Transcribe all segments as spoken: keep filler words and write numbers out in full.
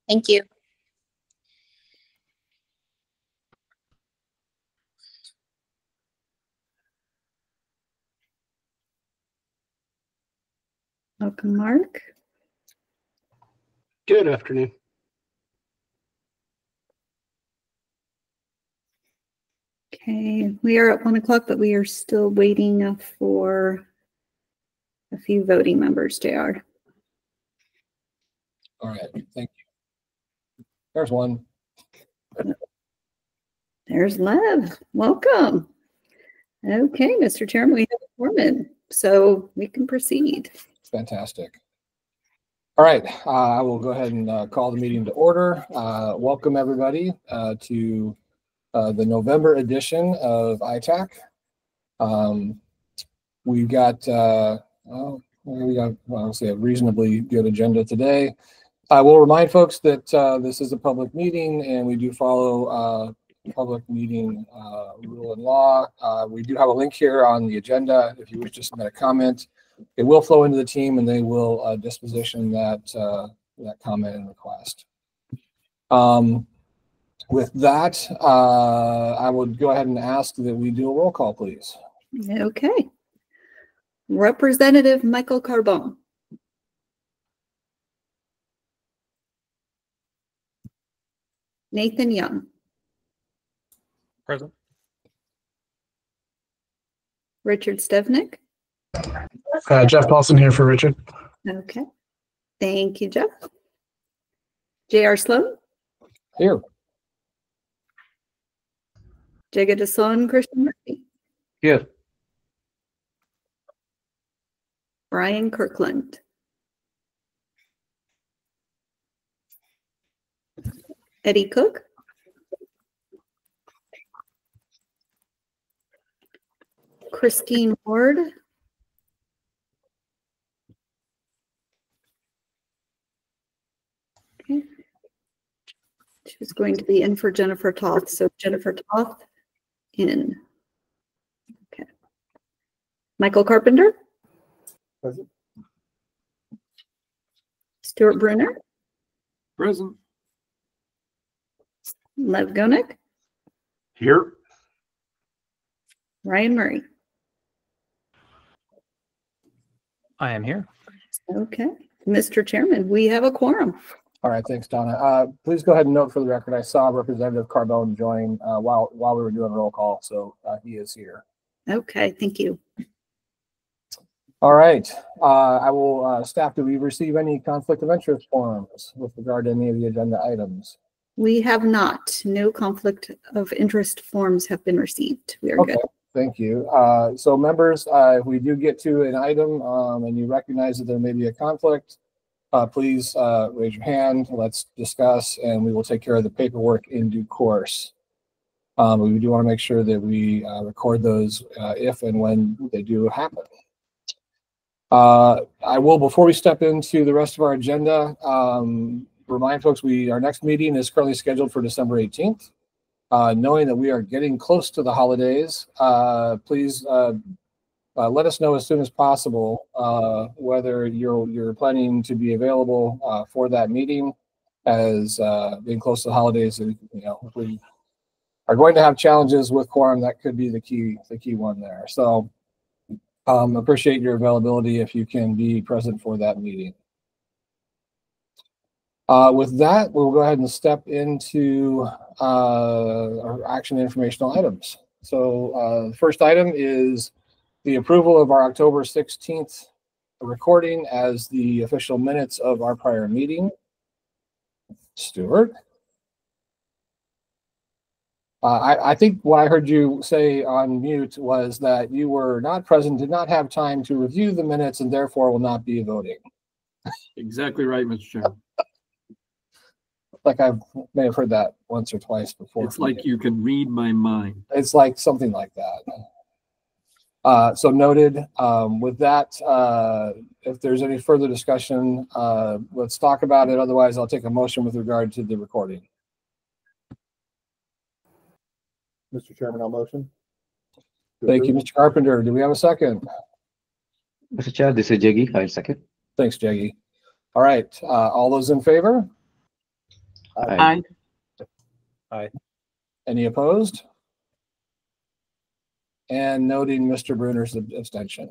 Thank you. Welcome, Mark. Good afternoon. Okay, we are at one o'clock, but we are still waiting for a few voting members, J R. All right, thank you. There's one. There's Lev. Welcome. Okay, Mister Chairman, we have a foreman, so we can proceed. Fantastic. All right, uh, I will go ahead and uh, call the meeting to order. Uh, welcome everybody uh, to uh, the November edition of I TAC. Um, we've got, uh, well, we got, well, I'll say a reasonably good agenda today. I will remind folks that uh, this is a public meeting and we do follow uh, public meeting uh, rule and law. Uh, we do have a link here on the agenda if you wish to submit a comment. It will flow into the team and they will uh, disposition that uh, that comment and request. Um, with that, uh, I would go ahead and ask that we do a roll call, please. Okay. Representative Michael Carbone. Nathan Young. Present. Richard Stevnick. Uh, Jeff Paulson here for Richard. Okay. Thank you, Jeff. J R Sloan. Here. Jagadisan Christian Murphy. Here. Brian Kirkland. Eddie Cook. Christine Ward. Okay. She's going to be in for Jennifer Toth. So Jennifer Toth in. Okay. Michael Carpenter. Present. Stuart Brunner. Present. Lev Gonek. Here. Ryan Murray. I am here. Okay. Mister Chairman, we have a quorum. All right, thanks, Donna. Uh, please go ahead and note for the record, I saw Representative Carbone join uh, while while we were doing roll call, so uh, he is here. Okay, thank you. All right, uh, I will, uh, staff, do we receive any conflict of interest forms with regard to any of the agenda items? We have not. No conflict of interest forms have been received. We are Okay, good. thank you. Uh, so members, uh, if we do get to an item um, and you recognize that there may be a conflict, uh, please uh, raise your hand. Let's discuss and we will take care of the paperwork in due course. Um, we do want to make sure that we uh, record those uh, if and when they do happen. Uh, I will, before we step into the rest of our agenda, um, remind folks we our next meeting is currently scheduled for December eighteenth. Uh, knowing that we are getting close to the holidays, uh, please uh, uh, let us know as soon as possible uh, whether you're you're planning to be available uh, for that meeting. As uh, being close to the holidays, you know, if we are going to have challenges with quorum, that could be the key the key one there. So um, appreciate your availability if you can be present for that meeting. Uh, with that, we'll go ahead and step into uh, our action informational items. So uh, the first item is the approval of our October sixteenth recording as the official minutes of our prior meeting. Stuart? Uh, I, I think what I heard you say on mute was that you were not present, did not have time to review the minutes, and therefore will not be voting. Exactly right, Mister Chairman. Like I may have heard that once or twice before. It's like you can read my mind. It's like something like that. Uh, so noted. Um, with that, uh, if there's any further discussion, uh, let's talk about it. Otherwise, I'll take a motion with regard to the recording. Mister Chairman, I'll motion. Thank you, Mister Carpenter. Do we have a second? Mister Chair, this is Jaggi. I'll second. Thanks, Jaggi. All right. Uh, all those in favor? Aye. Any opposed? And noting Mister Bruner's ab- abstention.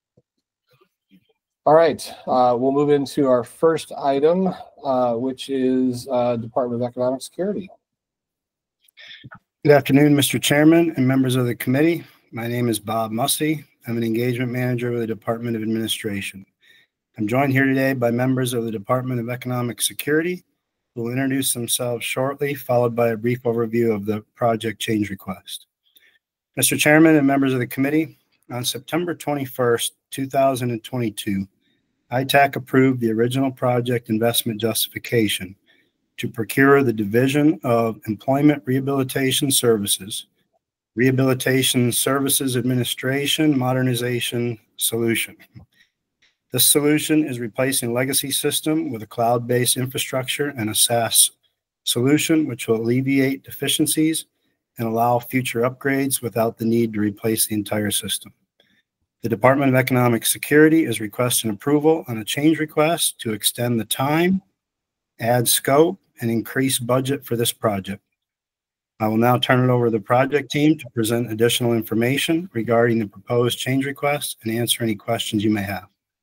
All right, uh, we'll move into our first item, uh, which is uh, Department of Economic Security. Good afternoon, Mister Chairman and members of the committee. My name is Bob Mussey. I'm an engagement manager with the Department of Administration. I'm joined here today by members of the Department of Economic Security who will introduce themselves shortly, followed by a brief overview of the project change request. Mister Chairman and members of the committee, on September twenty-first, two thousand twenty-two, I TAC approved the original project investment justification to procure the Division of Employment Rehabilitation Services, Rehabilitation Services Administration Modernization Solution. This solution is replacing a legacy system with a cloud-based infrastructure and a SaaS solution, which will alleviate deficiencies and allow future upgrades without the need to replace the entire system. The Department of Economic Security is requesting approval on a change request to extend the time, add scope, and increase budget for this project. I will now turn it over to the project team to present additional information regarding the proposed change request and answer any questions you may have.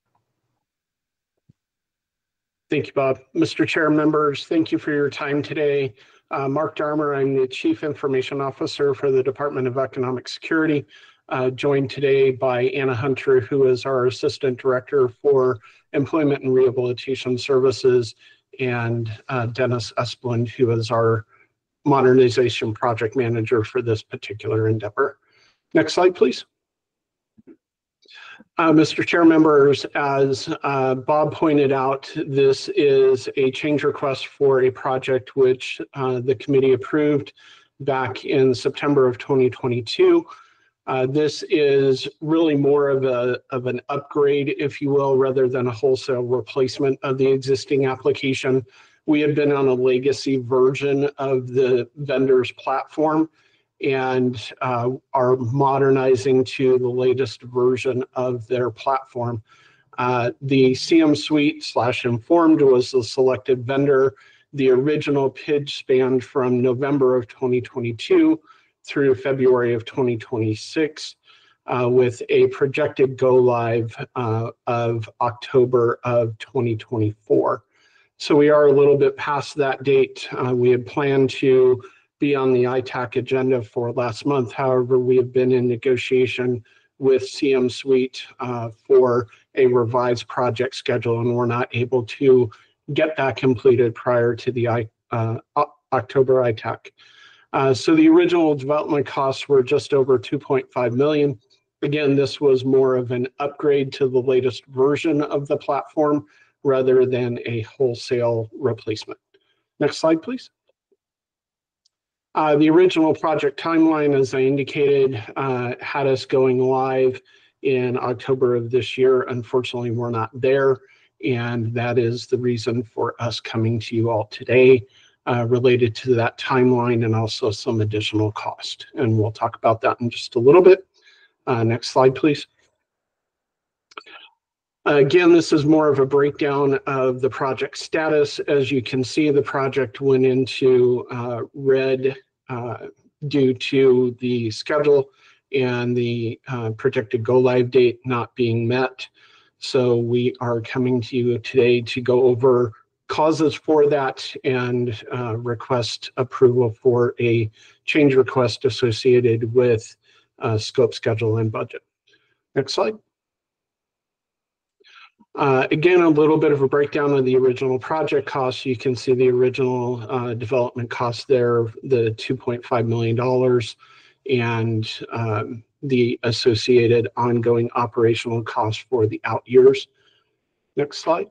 Thank you, Bob. Mister Chair, members, thank you for your time today. Uh, Mark Darmer, I'm the Chief Information Officer for the Department of Economic Security, uh, joined today by Anna Hunter, who is our Assistant Director for Employment and Rehabilitation Services, and uh, Dennis Esplund, who is our Modernization Project Manager for this particular endeavor. Next slide, please. Uh, Mister Chair, members, as uh, Bob pointed out, this is a change request for a project which uh, the committee approved back in September of twenty twenty-two. Uh, this is really more of a of an upgrade, if you will, rather than a wholesale replacement of the existing application. We had been on a legacy version of the vendor's platform and uh, are modernizing to the latest version of their platform. Uh, the C M Suite slash Informed was the selected vendor. The original P I D spanned from November of twenty twenty-two through February of twenty twenty-six, uh, with a projected go live uh, of October of twenty twenty-four. So we are a little bit past that date. Uh, we had planned to be on the I TAC agenda for last month. However, we have been in negotiation with C M Suite uh, for a revised project schedule, and we're not able to get that completed prior to the I, uh, October I TAC. Uh, so the original development costs were just over two point five million dollars. Again, this was more of an upgrade to the latest version of the platform rather than a wholesale replacement. Next slide, please. Uh, the original project timeline, as I indicated, uh, had us going live in October of this year. Unfortunately, we're not there, and that is the reason for us coming to you all today uh, related to that timeline and also some additional cost. And we'll talk about that in just a little bit. Uh, next slide, please. Uh, again, this is more of a breakdown of the project status. As you can see, the project went into uh, red uh, due to the schedule and the uh, projected go live date not being met. So we are coming to you today to go over causes for that and uh, request approval for a change request associated with uh, scope, schedule, and budget. Next slide. Uh, again, a little bit of a breakdown of the original project costs. You can see the original uh, development cost there, the two point five million dollars, and um, the associated ongoing operational costs for the out years. Next slide.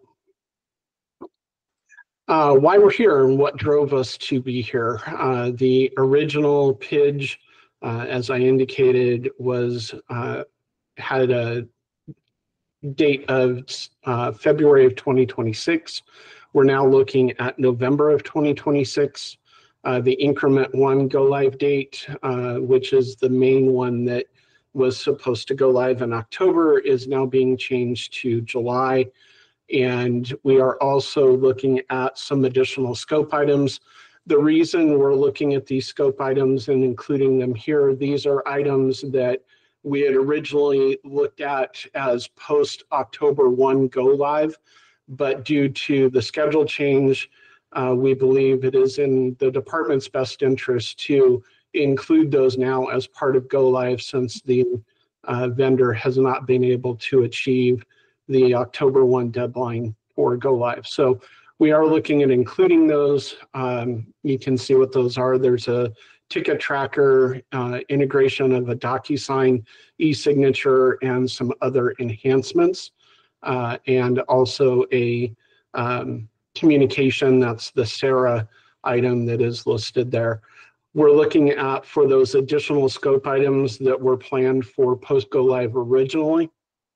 Uh, why we're here and what drove us to be here. Uh, the original P I D, uh, as I indicated, was uh, had a date of uh, February of twenty twenty-six. We're now looking at November of twenty twenty-six. Uh, the increment one go live date, uh, which is the main one that was supposed to go live in October, is now being changed to July. And we are also looking at some additional scope items. The reason we're looking at these scope items and including them here, these are items that we had originally looked at as post October first go live, but due to the schedule change, uh, we believe it is in the department's best interest to include those now as part of go live, since the uh, vendor has not been able to achieve the October first deadline for go live. So we are looking at including those. Um, you can see what those are. There's a ticket tracker, uh, integration of a DocuSign e-signature, and some other enhancements, uh, and also a um, communication. That's the Sarah item that is listed there. We're looking at, for those additional scope items that were planned for post go live originally,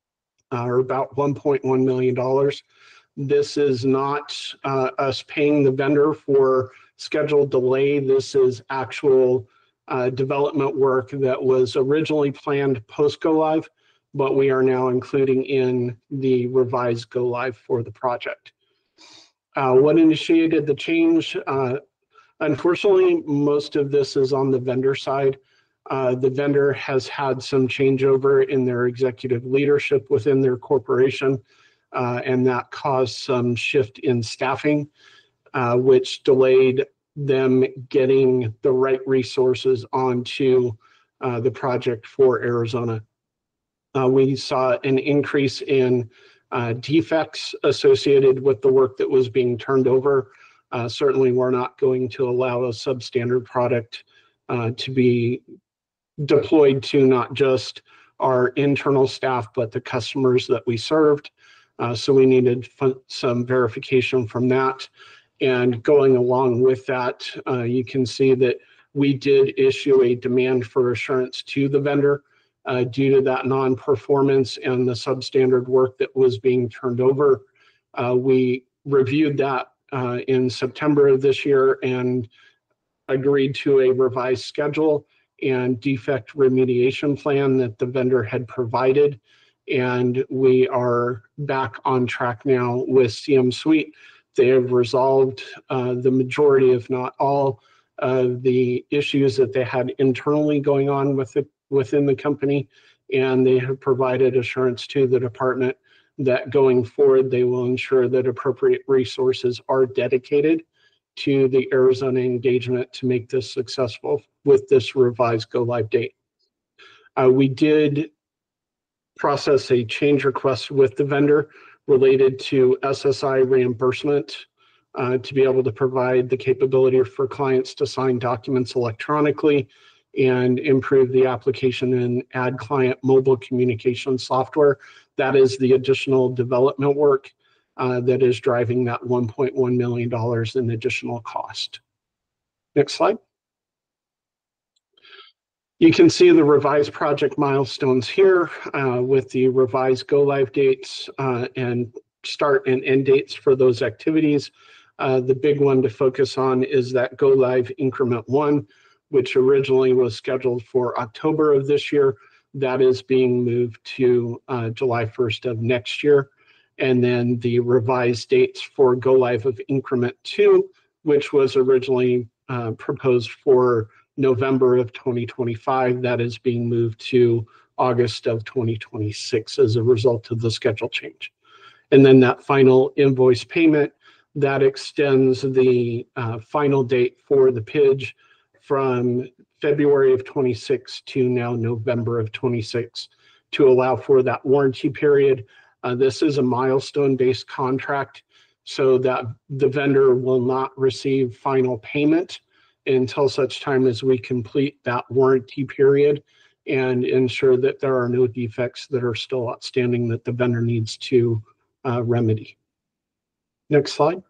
uh, are about one point one million dollars. This is not uh, us paying the vendor for scheduled delay. This is actual uh, development work that was originally planned post go live, but we are now including in the revised go live for the project. Uh, what initiated the change? Uh, unfortunately, most of this is on the vendor side. Uh, the vendor has had some changeover in their executive leadership within their corporation. Uh, and that caused some shift in staffing, uh, which delayed them getting the right resources onto uh, the project for Arizona. Uh, we saw an increase in uh, defects associated with the work that was being turned over. Uh, certainly, we're not going to allow a substandard product uh, to be deployed to not just our internal staff, but the customers that we served. Uh, so we needed some verification from that. And going along with that, uh, you can see that we did issue a demand for assurance to the vendor uh, due to that non-performance and the substandard work that was being turned over. Uh, we reviewed that uh, in September of this year and agreed to a revised schedule and defect remediation plan that the vendor had provided. And we are back on track now with C M Suite. They have resolved uh, the majority, if not all, of the issues that they had internally going on with it, within the company. And they have provided assurance to the department that going forward, they will ensure that appropriate resources are dedicated to the Arizona engagement to make this successful with this revised go live date. Uh, we did process a change request with the vendor related to S S I reimbursement uh, to be able to provide the capability for clients to sign documents electronically and improve the application and add client mobile communication software. That is the additional development work uh, that is driving that one point one million dollars in additional cost. Next slide. You can see the revised project milestones here uh, with the revised go live dates uh, and start and end dates for those activities. Uh, the big one to focus on is that go live increment one, which originally was scheduled for October of this year. That is being moved to uh, July first of next year. And then the revised dates for go live of increment two, which was originally uh, proposed for November of twenty twenty-five, that is being moved to August of twenty twenty-six as a result of the schedule change. And then that final invoice payment, that extends the uh, final date for the P I J from February of twenty-six to now November of twenty-six to allow for that warranty period. Uh, this is a milestone-based contract, so that the vendor will not receive final payment until such time as we complete that warranty period and ensure that there are no defects that are still outstanding that the vendor needs to uh, remedy. Next slide.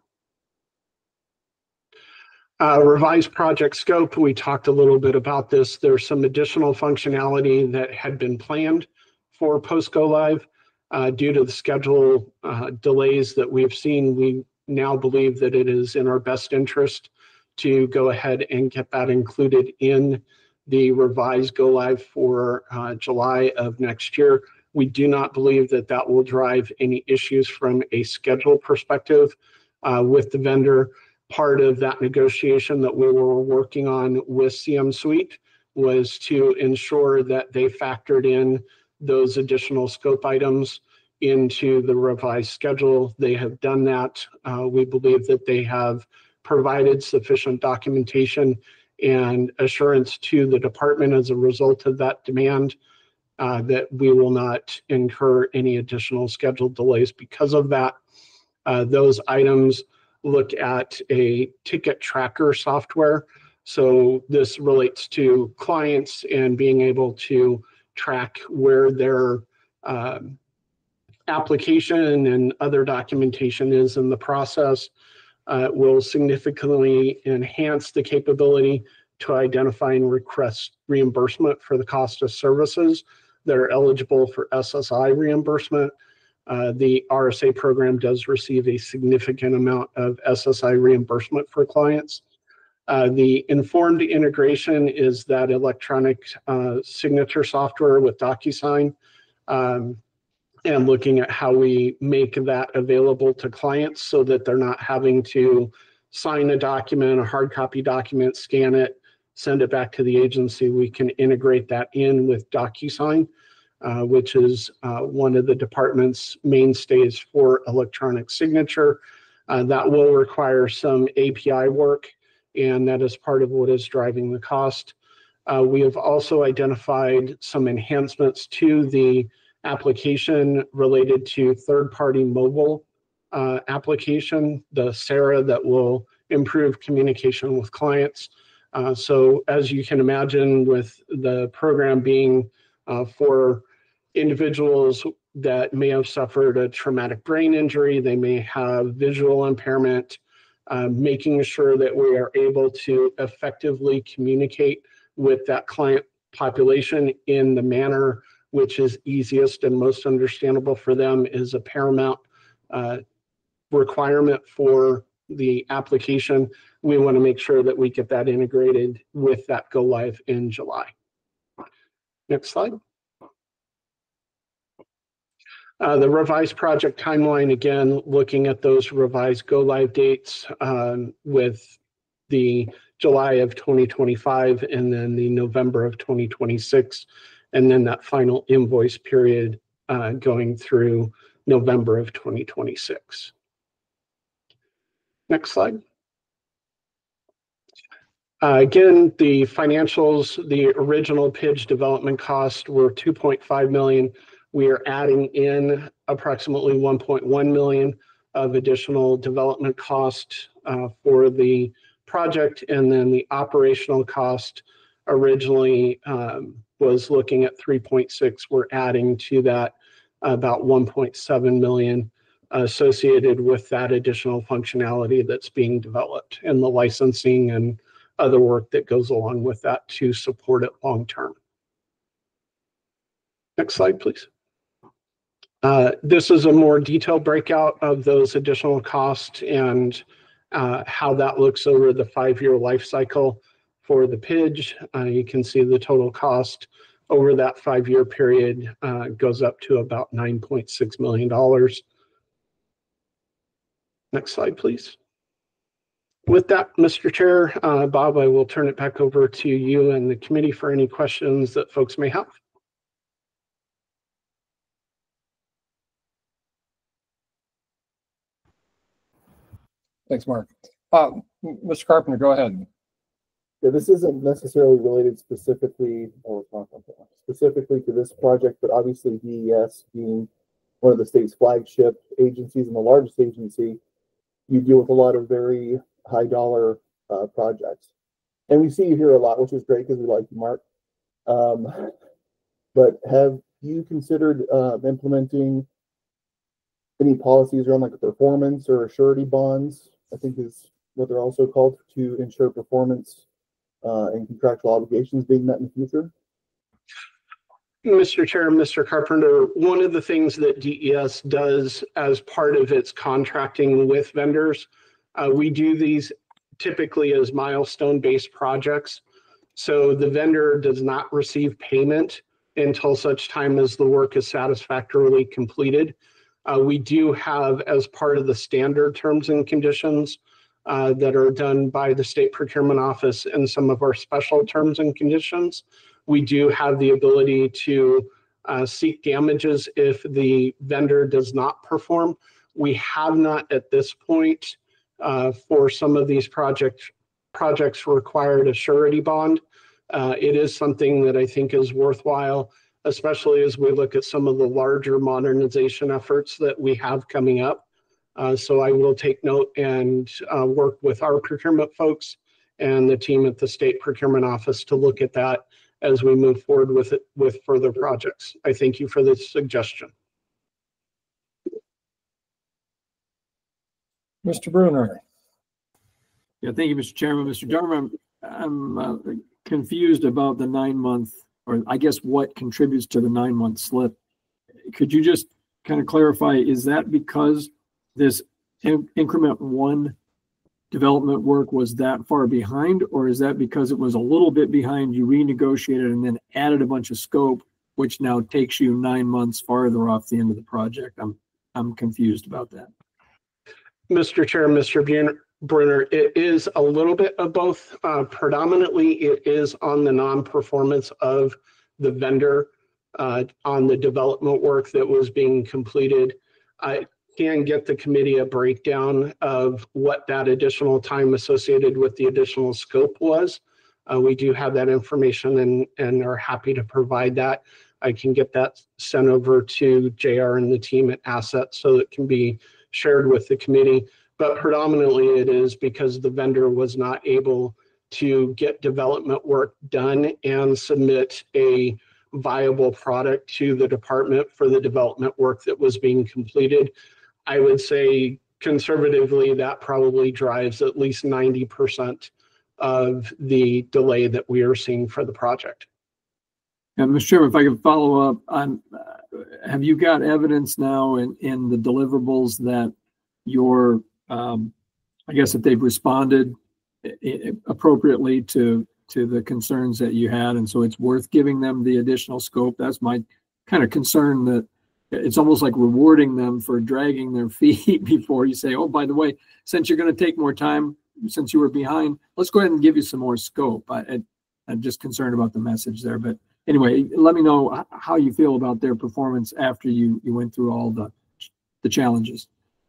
Uh, revised project scope, we talked a little bit about this. There's some additional functionality that had been planned for post-go live. Uh, due to the schedule uh, delays that we've seen, we now believe that it is in our best interest to go ahead and get that included in the revised go live for uh, July of next year. We do not believe that that will drive any issues from a schedule perspective uh, with the vendor. Part of that negotiation that we were working on with C M Suite was to ensure that they factored in those additional scope items into the revised schedule. They have done that. Uh, we believe that they have provided sufficient documentation and assurance to the department as a result of that demand uh, that we will not incur any additional scheduled delays because of that. Uh, those items look at a ticket tracker software. So this relates to clients and being able to track where their um, application and other documentation is in the process. Uh, will significantly enhance the capability to identify and request reimbursement for the cost of services that are eligible for S S I reimbursement. Uh, the R S A program does receive a significant amount of S S I reimbursement for clients. Uh, the informed integration is that electronic uh, signature software with DocuSign. Um, and looking at how we make that available to clients so that they're not having to sign a document, a hard copy document, scan it, send it back to the agency. We can integrate that in with DocuSign, uh, which is uh, one of the department's mainstays for electronic signature. Uh, that will require some A P I work, and that is part of what is driving the cost. Uh, we have also identified some enhancements to the application related to third-party mobile uh, application, the Sarah, that will improve communication with clients. Uh, so as you can imagine, with the program being uh, for individuals that may have suffered a traumatic brain injury, they may have visual impairment, uh, making sure that we are able to effectively communicate with that client population in the manner which is easiest and most understandable for them is a paramount uh, requirement for the application. We want to make sure that we get that integrated with that go live in July. Next slide. Uh, the revised project timeline, again, looking at those revised go live dates um, with the July of twenty twenty-five and then the November of twenty twenty-six. And then that final invoice period uh, going through November of twenty twenty-six. Next slide. Uh, again, the financials, the original P I D G development cost were two point five million dollars. We are adding in approximately one point one million dollars of additional development cost uh, for the project, and then the operational cost originally um, was looking at three point six. We're adding to that about one point seven million associated with that additional functionality that's being developed and the licensing and other work that goes along with that to support it long term. Next slide, please. Uh, this is a more detailed breakout of those additional costs and uh, how that looks over the five-year life cycle for the P I D G. Uh, you can see the total cost over that five-year period uh, goes up to about nine point six million dollars. Next slide, please. With that, Mister Chair, uh, Bob, I will turn it back over to you and the committee for any questions that folks may have. Thanks, Mark. Uh, Mister Carpenter, go ahead. Yeah, this isn't necessarily related specifically or specifically to this project, but obviously D E S being one of the state's flagship agencies and the largest agency, you deal with a lot of very high dollar uh, projects. And we see you here a lot, which is great because we like you, Mark. Um, but have you considered uh, implementing any policies around like a performance or a surety bonds, I think is what they're also called, to ensure performance uh, and contractual obligations being met in the future? Mister Chair, Mister Carpenter, one of the things that D E S does as part of its contracting with vendors, uh, we do these typically as milestone-based projects. So the vendor does not receive payment until such time as the work is satisfactorily completed. Uh, we do have, as part of the standard terms and conditions uh, that are done by the State Procurement Office and some of our special terms and conditions, we do have the ability to uh, seek damages if the vendor does not perform. We have not at this point uh, for some of these projects projects required a surety bond. Uh, it is something that I think is worthwhile, especially as we look at some of the larger modernization efforts that we have coming up. Uh, so I will take note and uh, work with our procurement folks and the team at the State Procurement Office to look at that as we move forward with it with further projects. I thank you for this suggestion. Mister Bruner. Yeah, thank you, Mister Chairman. Mister Darman, I'm uh, confused about the nine month, or I guess what contributes to the nine month slip. Could you just kind of clarify, is that because this in- increment one development work was that far behind, or is that because it was a little bit behind, you renegotiated and then added a bunch of scope, which now takes you nine months farther off the end of the project? I'm I'm confused about that. Mister Chair, Mister Bruner, it is a little bit of both. Uh, predominantly, it is on the non-performance of the vendor uh, on the development work that was being completed. I can get the committee a breakdown of what that additional time associated with the additional scope was. Uh, we do have that information and, and are happy to provide that. I can get that sent over to J R and the team at Asset so it can be shared with the committee. But predominantly it is because the vendor was not able to get development work done and submit a viable product to the department for the development work that was being completed. I would say conservatively that probably drives at least ninety percent of the delay that we are seeing for the project. And Mister Chairman, if I could follow up on, uh, have you got evidence now in, in the deliverables that your Um, I guess that they've responded appropriately to to the concerns that you had, and so it's worth giving them the additional scope? That's my kind of concern, that it's almost like rewarding them for dragging their feet before you say, oh, by the way, since you're going to take more time, since you were behind, let's go ahead and give you some more scope. I, I, I'm just concerned about the message there. But anyway, let me know how you feel about their performance after you, you went through all the the challenges.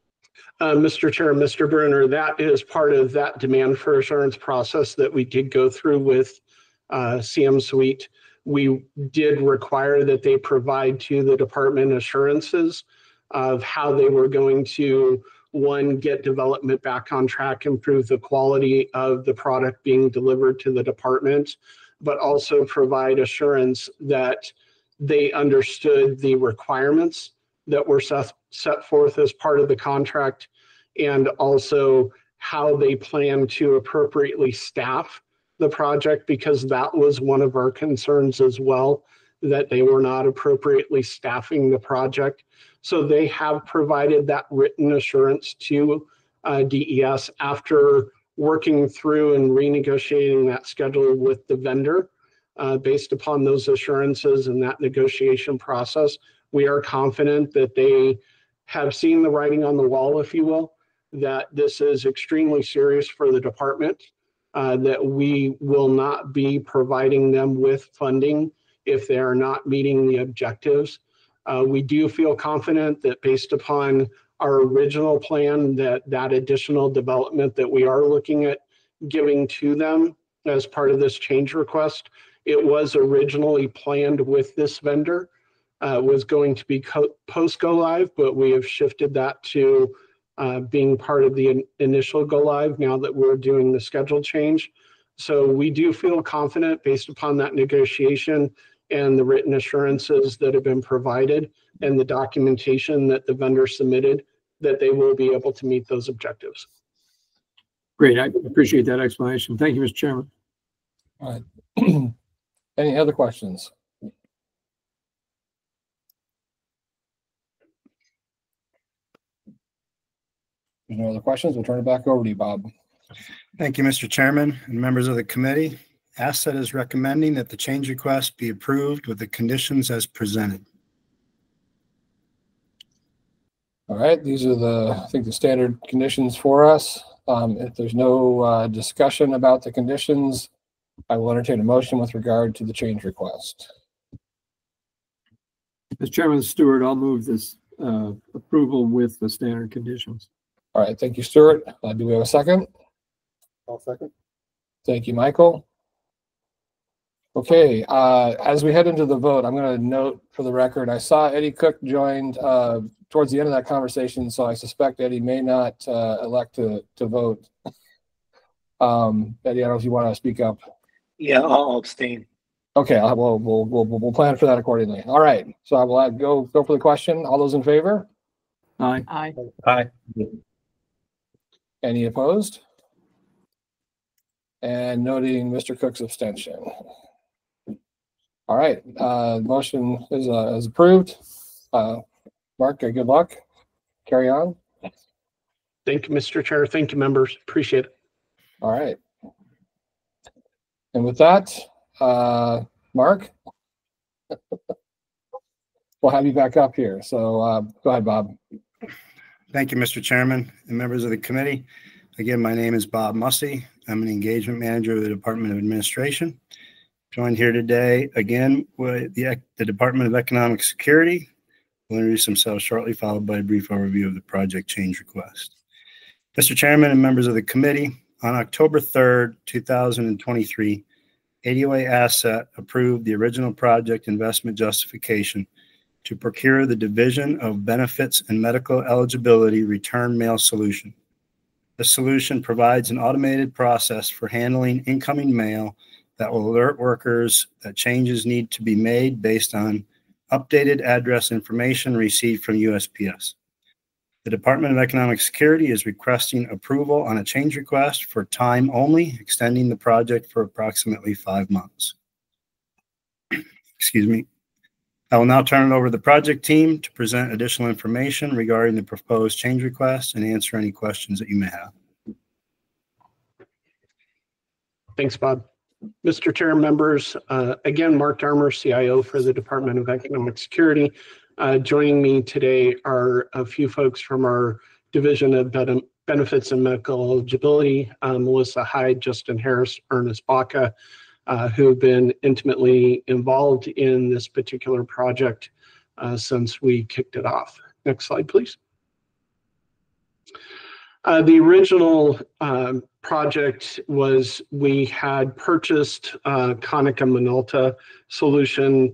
Uh, Mister Chair, Mister Bruner, that is part of that demand for assurance process that we did go through with uh, C M Suite. We did require that they provide to the department assurances of how they were going to, one, get development back on track, improve the quality of the product being delivered to the department, but also provide assurance that they understood the requirements that were set, set forth as part of the contract, and also how they plan to appropriately staff the project, because that was one of our concerns as well, that they were not appropriately staffing the project. So they have provided that written assurance to uh, D E S after working through and renegotiating that schedule with the vendor. Uh, based upon those assurances and that negotiation process, we are confident that they have seen the writing on the wall, if you will, that this is extremely serious for the department, uh, that we will not be providing them with funding if they are not meeting the objectives. Uh, we do feel confident that based upon our original plan, that that additional development that we are looking at giving to them as part of this change request, it was originally planned with this vendor. Uh, was going to be co- post go live, but we have shifted that to uh, being part of the in- initial go live now that we're doing the schedule change. So we do feel confident based upon that negotiation and the written assurances that have been provided and the documentation that the vendor submitted, that they will be able to meet those objectives. Great. I appreciate that explanation. Thank you, Mister Chairman. All right. Any other questions? If there's no other questions, we'll turn it back over to you, Bob. Thank you, Mister Chairman and members of the committee. Asset is recommending that the change request be approved with the conditions as presented. All right, these are the, I think, the standard conditions for us. Um, if there's no uh, discussion about the conditions, I will entertain a motion with regard to the change request. As Chairman Stewart, I'll move this uh, approval with the standard conditions. All right, thank you, Stuart. Uh, do we have a second? I'll second. Thank you, Michael. Okay, uh, as we head into the vote, I'm going to note for the record, I saw Eddie Cook joined uh, towards the end of that conversation, so I suspect Eddie may not uh, elect to, to vote. um, Eddie, I don't know if you want to speak up. Yeah, I'll abstain. Okay, I'll, we'll, we'll, we'll, we'll plan for that accordingly. All right, so I will go, go for the question. All those in favor? Aye. Aye. Aye. Any opposed? And noting Mister Cook's abstention. All right, uh, motion is, uh, is approved. Uh, Mark, uh, good luck. Carry on. Thank you, Mister Chair. Thank you, members. Appreciate it. All right. And with that, uh, Mark, we'll have you back up here. So uh, go ahead, Bob. Thank you, Mister Chairman and members of the committee. Again, my name is Bob Mussey. I'm an engagement manager of the Department of Administration. Joined here today again with the, the Department of Economic Security. We'll introduce themselves shortly, followed by a brief overview of the project change request. Mister Chairman and members of the committee, on October third, two thousand twenty-three, A D O A Asset approved the original project investment justification to procure the Division of Benefits and Medical Eligibility Return Mail Solution. The solution provides an automated process for handling incoming mail that will alert workers that changes need to be made based on updated address information received from U S P S. The Department of Economic Security is requesting approval on a change request for time only, extending the project for approximately five months. Excuse me. I will now turn it over to the project team to present additional information regarding the proposed change request and answer any questions that you may have. Thanks, Bob. Mister Chair, members, uh, again, Mark Darmer, C I O for the Department of Economic Security. Uh, joining me today are a few folks from our Division of Ben- Benefits and Medical Eligibility, uh, Melissa Hyde, Justin Harris, Ernest Baca, uh, who have been intimately involved in this particular project uh, since we kicked it off. Next slide, please. Uh, the original um, project was we had purchased uh, Konica Minolta solution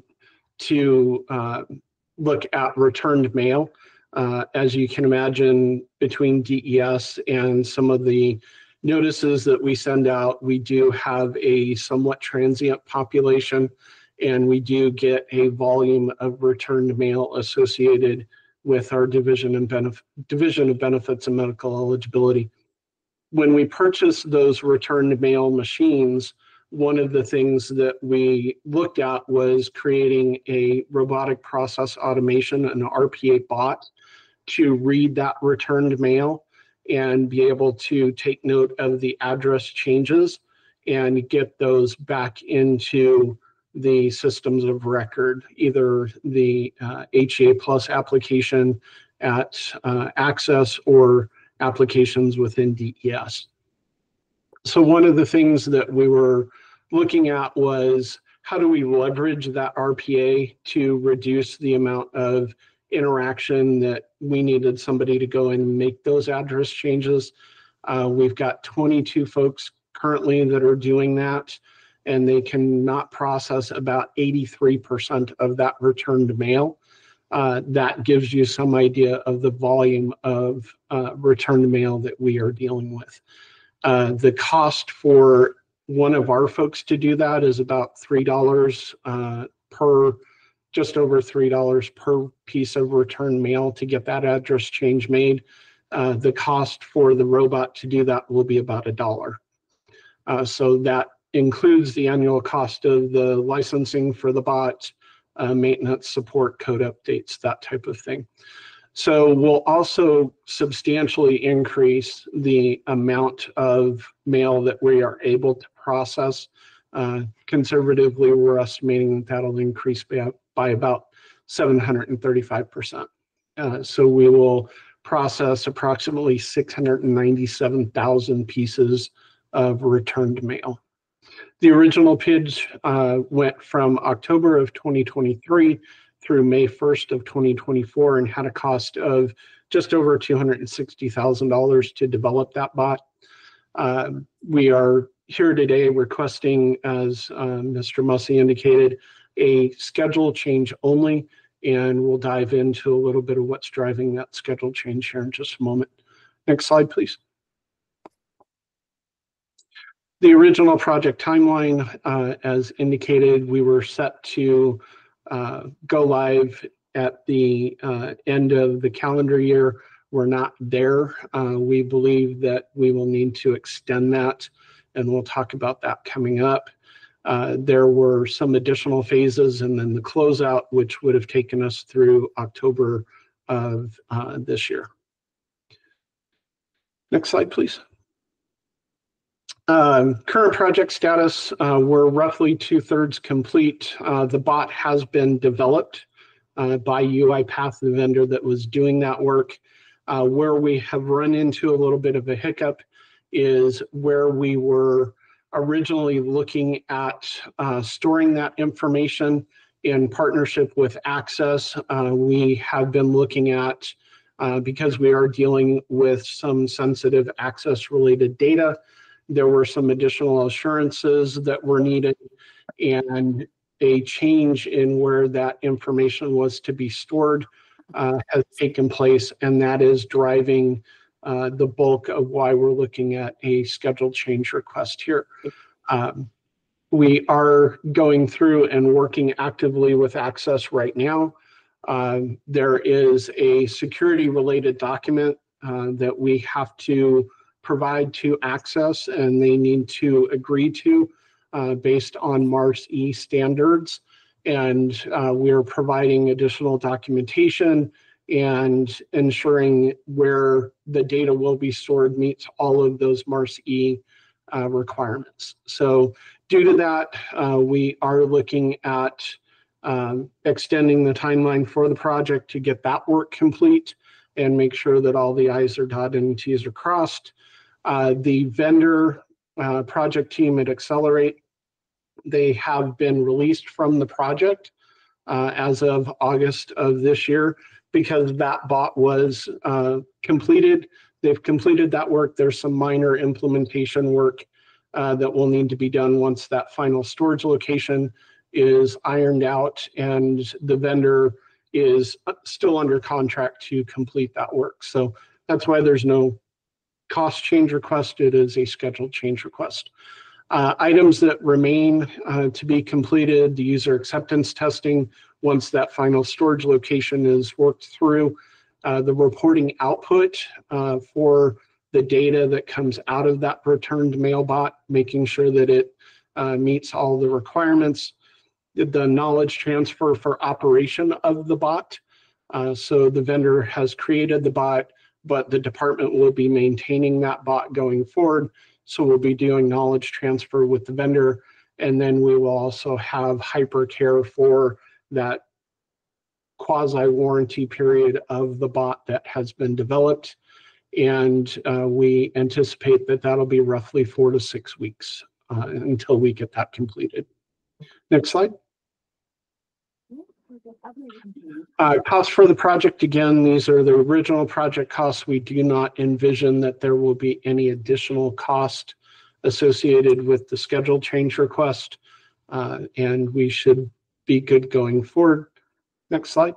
to uh, look at returned mail. Uh, as you can imagine, between D E S and some of the notices that we send out, we do have a somewhat transient population, and we do get a volume of returned mail associated with our division and benef- division of benefits and medical eligibility. When we purchased those returned mail machines, one of the things that we looked at was creating a robotic process automation, an R P A bot, to read that returned mail and be able to take note of the address changes and get those back into the systems of record, either the uh, H E A Plus application at uh, Access or applications within D E S. So one of the things that we were looking at was how do we leverage that R P A to reduce the amount of interaction that we needed somebody to go and make those address changes. Uh, we've got twenty-two folks currently that are doing that, and they cannot process about eighty-three percent of that returned mail. Uh, that gives you some idea of the volume of uh, returned mail that we are dealing with. Uh, the cost for one of our folks to do that is about three dollars uh, per, just over three dollars per piece of returned mail to get that address change made. Uh, the cost for the robot to do that will be about a dollar. Uh, so that includes the annual cost of the licensing for the bot, uh, maintenance, support, code updates, that type of thing. So we'll also substantially increase the amount of mail that we are able to process Uh, conservatively, we're estimating that'll increase by, by about seven hundred thirty-five percent. Uh, so we will process approximately six hundred ninety-seven thousand pieces of returned mail. The original P I D uh, went from October of twenty twenty-three through May first of twenty twenty-four and had a cost of just over two hundred sixty thousand dollars to develop that bot. Uh, we are here today requesting, as uh, Mister Mussey indicated, a schedule change only, and we'll dive into a little bit of what's driving that schedule change here in just a moment. Next slide, please. The original project timeline, uh, as indicated, we were set to uh, go live at the uh, end of the calendar year. We're not there. Uh, we believe that we will need to extend that, and we'll talk about that coming up. Uh, there were some additional phases and then the closeout, which would have taken us through October of uh, this year. Next slide, please. Um, current project status, uh, we're roughly two-thirds complete. Uh, the bot has been developed uh, by UiPath, the vendor that was doing that work. Uh, where we have run into a little bit of a hiccup is where we were originally looking at uh, storing that information in partnership with Access. Uh, we have been looking at, uh, because we are dealing with some sensitive access-related data, there were some additional assurances that were needed, and a change in where that information was to be stored uh, has taken place, and that is driving uh, the bulk of why we're looking at a schedule change request here. Um, we are going through and working actively with Access right now. Um, there is a security-related document uh, that we have to provide to Access, and they need to agree to uh, based on MARS-E standards. And uh, we're providing additional documentation and ensuring where the data will be stored meets all of those MARS-E uh, requirements. So due to that, uh, we are looking at um, extending the timeline for the project to get that work complete and make sure that all the I's are dotted and T's are crossed. Uh, the vendor uh, project team at Accelerate, they have been released from the project uh, as of August of this year because that bot was uh, completed. They've completed that work. There's some minor implementation work uh, that will need to be done once that final storage location is ironed out, and the vendor is still under contract to complete that work. So that's why there's no cost change request. It is a scheduled change request. Uh, items that remain uh, to be completed, the user acceptance testing, once that final storage location is worked through, uh, the reporting output uh, for the data that comes out of that returned mail bot, making sure that it uh, meets all the requirements, the knowledge transfer for operation of the bot. Uh, so the vendor has created the bot, but the department will be maintaining that bot going forward. So we'll be doing knowledge transfer with the vendor, and then we will also have hypercare for that quasi-warranty period of the bot that has been developed. And uh, we anticipate that that'll be roughly four to six weeks uh, until we get that completed. Next slide. Uh, costs for the project, again, these are the original project costs. We do not envision that there will be any additional cost associated with the schedule change request, uh, and we should be good going forward. Next slide.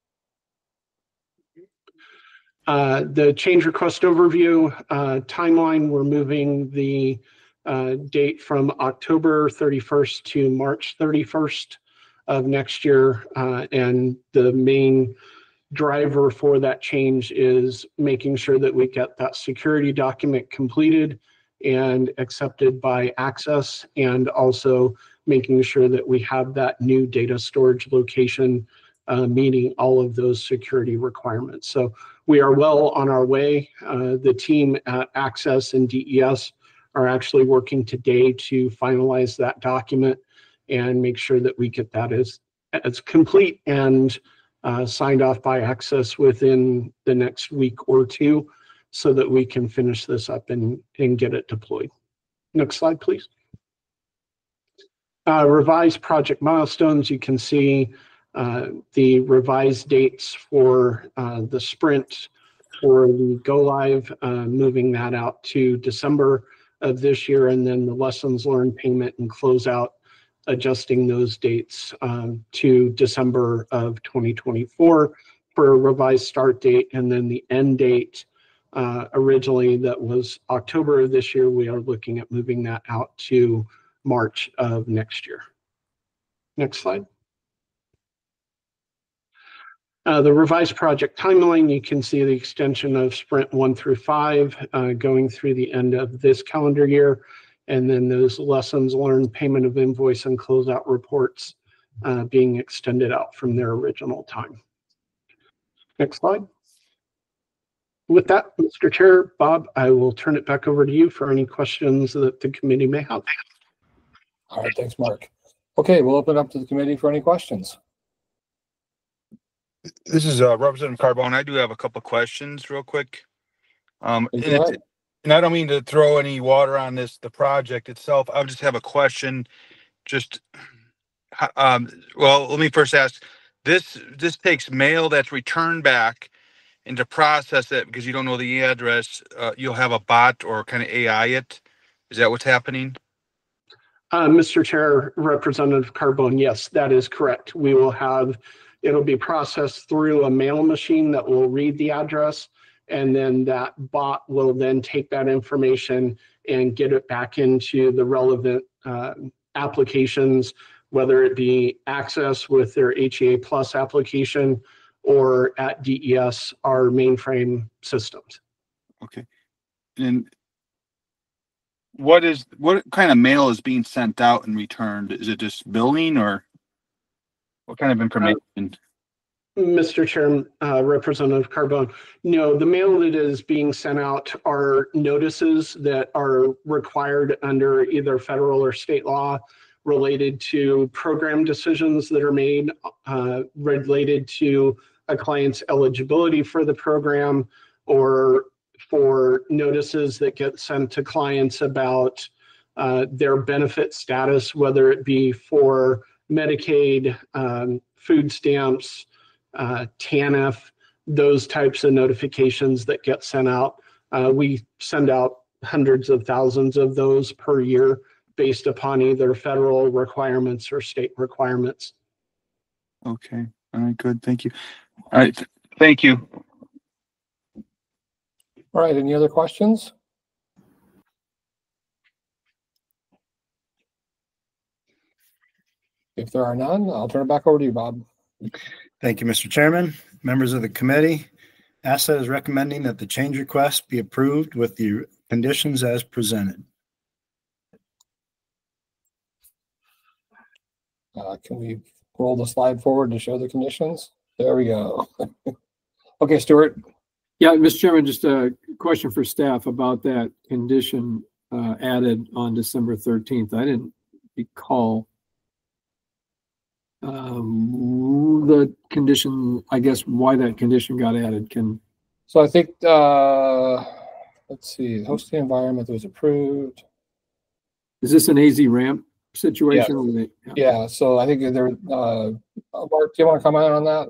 Uh, the change request overview uh, timeline, we're moving the uh, date from October thirty-first to March thirty-first. Of next year, uh, and the main driver for that change is making sure that we get that security document completed and accepted by Access, and also making sure that we have that new data storage location uh, meeting all of those security requirements. So we are well on our way. Uh, the team at Access and D E S are actually working today to finalize that document and make sure that we get that as, as complete and uh, signed off by Access within the next week or two so that we can finish this up and, and get it deployed. Next slide, please. Uh, revised project milestones. You can see uh, the revised dates for uh, the sprint for the go live, uh, moving that out to December of this year, and then the lessons learned payment and closeout, adjusting those dates um, to December of twenty twenty-four for a revised start date, and then the end date uh, originally that was October of this year. We are looking at moving that out to March of next year. Next slide. Uh, the revised project timeline, you can see the extension of sprint one through five uh, going through the end of this calendar year. And then those lessons learned, payment of invoice and closeout reports uh, being extended out from their original time. Next slide. With that, Mister Chair, Bob, I will turn it back over to you for any questions that the committee may have. All right, thanks, Mark. Okay, we'll open it up to the committee for any questions. This is uh, Representative Carbone. I do have a couple of questions real quick. Um, and, it, and I don't mean to throw any water on this, the project itself. I just have a question. Just, um, well, let me first ask, this, this takes mail that's returned back, and to process it, because you don't know the address, uh, you'll have a bot or kind of A I it. Is that what's happening? Uh, Mister Chair, Representative Carbone, yes, that is correct. We will have, it'll be processed through a mail machine that will read the address, and then that bot will then take that information and get it back into the relevant uh, applications, whether it be Access with their H E A Plus application or at D E S, our mainframe systems. Okay. And what is, what kind of mail is being sent out and returned? Is it just billing, or what kind of information? Uh, Mister Chair, uh, Representative Carbone, no, the mail that is being sent out are notices that are required under either federal or state law related to program decisions that are made uh, related to a client's eligibility for the program, or for notices that get sent to clients about uh, their benefit status, whether it be for Medicaid, um, food stamps, uh, TANF, those types of notifications that get sent out. Uh, we send out hundreds of thousands of those per year based upon either federal requirements or state requirements. Okay. All right, good. Thank you. All right. Thank you. All right, any other questions? If there are none, I'll turn it back over to you, Bob. Thank you, Mister Chairman. Members of the committee, Asset is recommending that the change request be approved with the conditions as presented. Uh, can we roll the slide forward to show the conditions? There we go. Okay, Stuart. Yeah, Mister Chairman, just a question for staff about that condition uh, added on December thirteenth. I didn't recall um, the condition, I guess, why that condition got added. Can So I think, uh, let's see, hosting environment was approved. Is this an A Z ramp situation? Yeah, they, yeah. yeah, so I think there, uh, Mark, do you want to comment on that?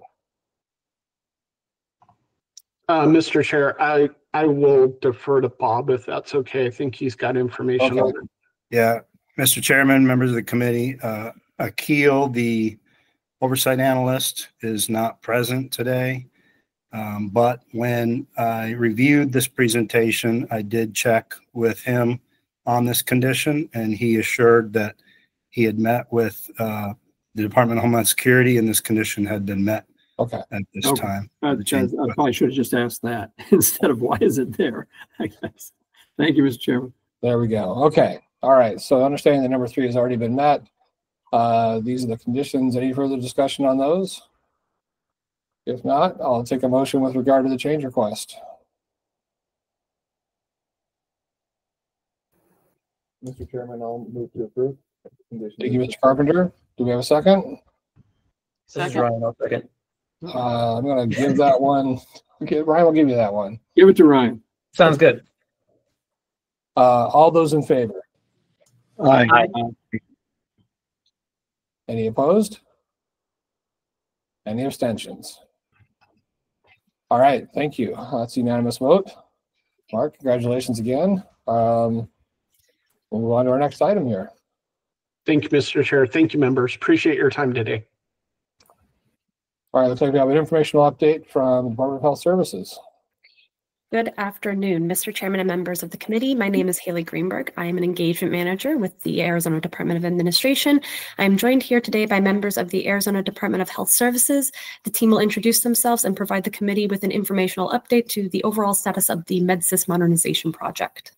Uh, Mister Chair, I, I will defer to Bob if that's okay. I think he's got information Okay. on it. Yeah, Mister Chairman, members of the committee, uh, Akil, the oversight analyst, is not present today. Um, but when I reviewed this presentation, I did check with him on this condition, and he assured that he had met with uh, the Department of Homeland Security, and this condition had been met. Okay. At this Okay. time. I, I, I probably should have just asked that instead of why is it there, I guess. Thank you, Mister Chairman. There we go. Okay. All right. So understanding that number three has already been met. Uh, these are the conditions. Any further discussion on those? If not, I'll take a motion with regard to the change request. Mister Chairman, I'll move to approve. Thank you, Mister Carpenter. Do we have a second? This is Ryan. I'll second. Uh, I'm gonna give that one. Okay, Ryan will give you that one. Give it to Ryan. Sounds good. Uh, all those in favor? Aye. Any opposed? Any abstentions? All right, thank you. That's a unanimous vote. Mark, congratulations again. Um, we'll move on to our next item here. Thank you, Mister Chair. Thank you, members. Appreciate your time today. All right, looks like we have an informational update from the Department of Health Services. Good afternoon, Mister Chairman and members of the committee. My name is Haley Greenberg. I am an engagement manager with the Arizona Department of Administration. I am joined here today by members of the Arizona Department of Health Services. The team will introduce themselves and provide the committee with an informational update to the overall status of the MedSys modernization project.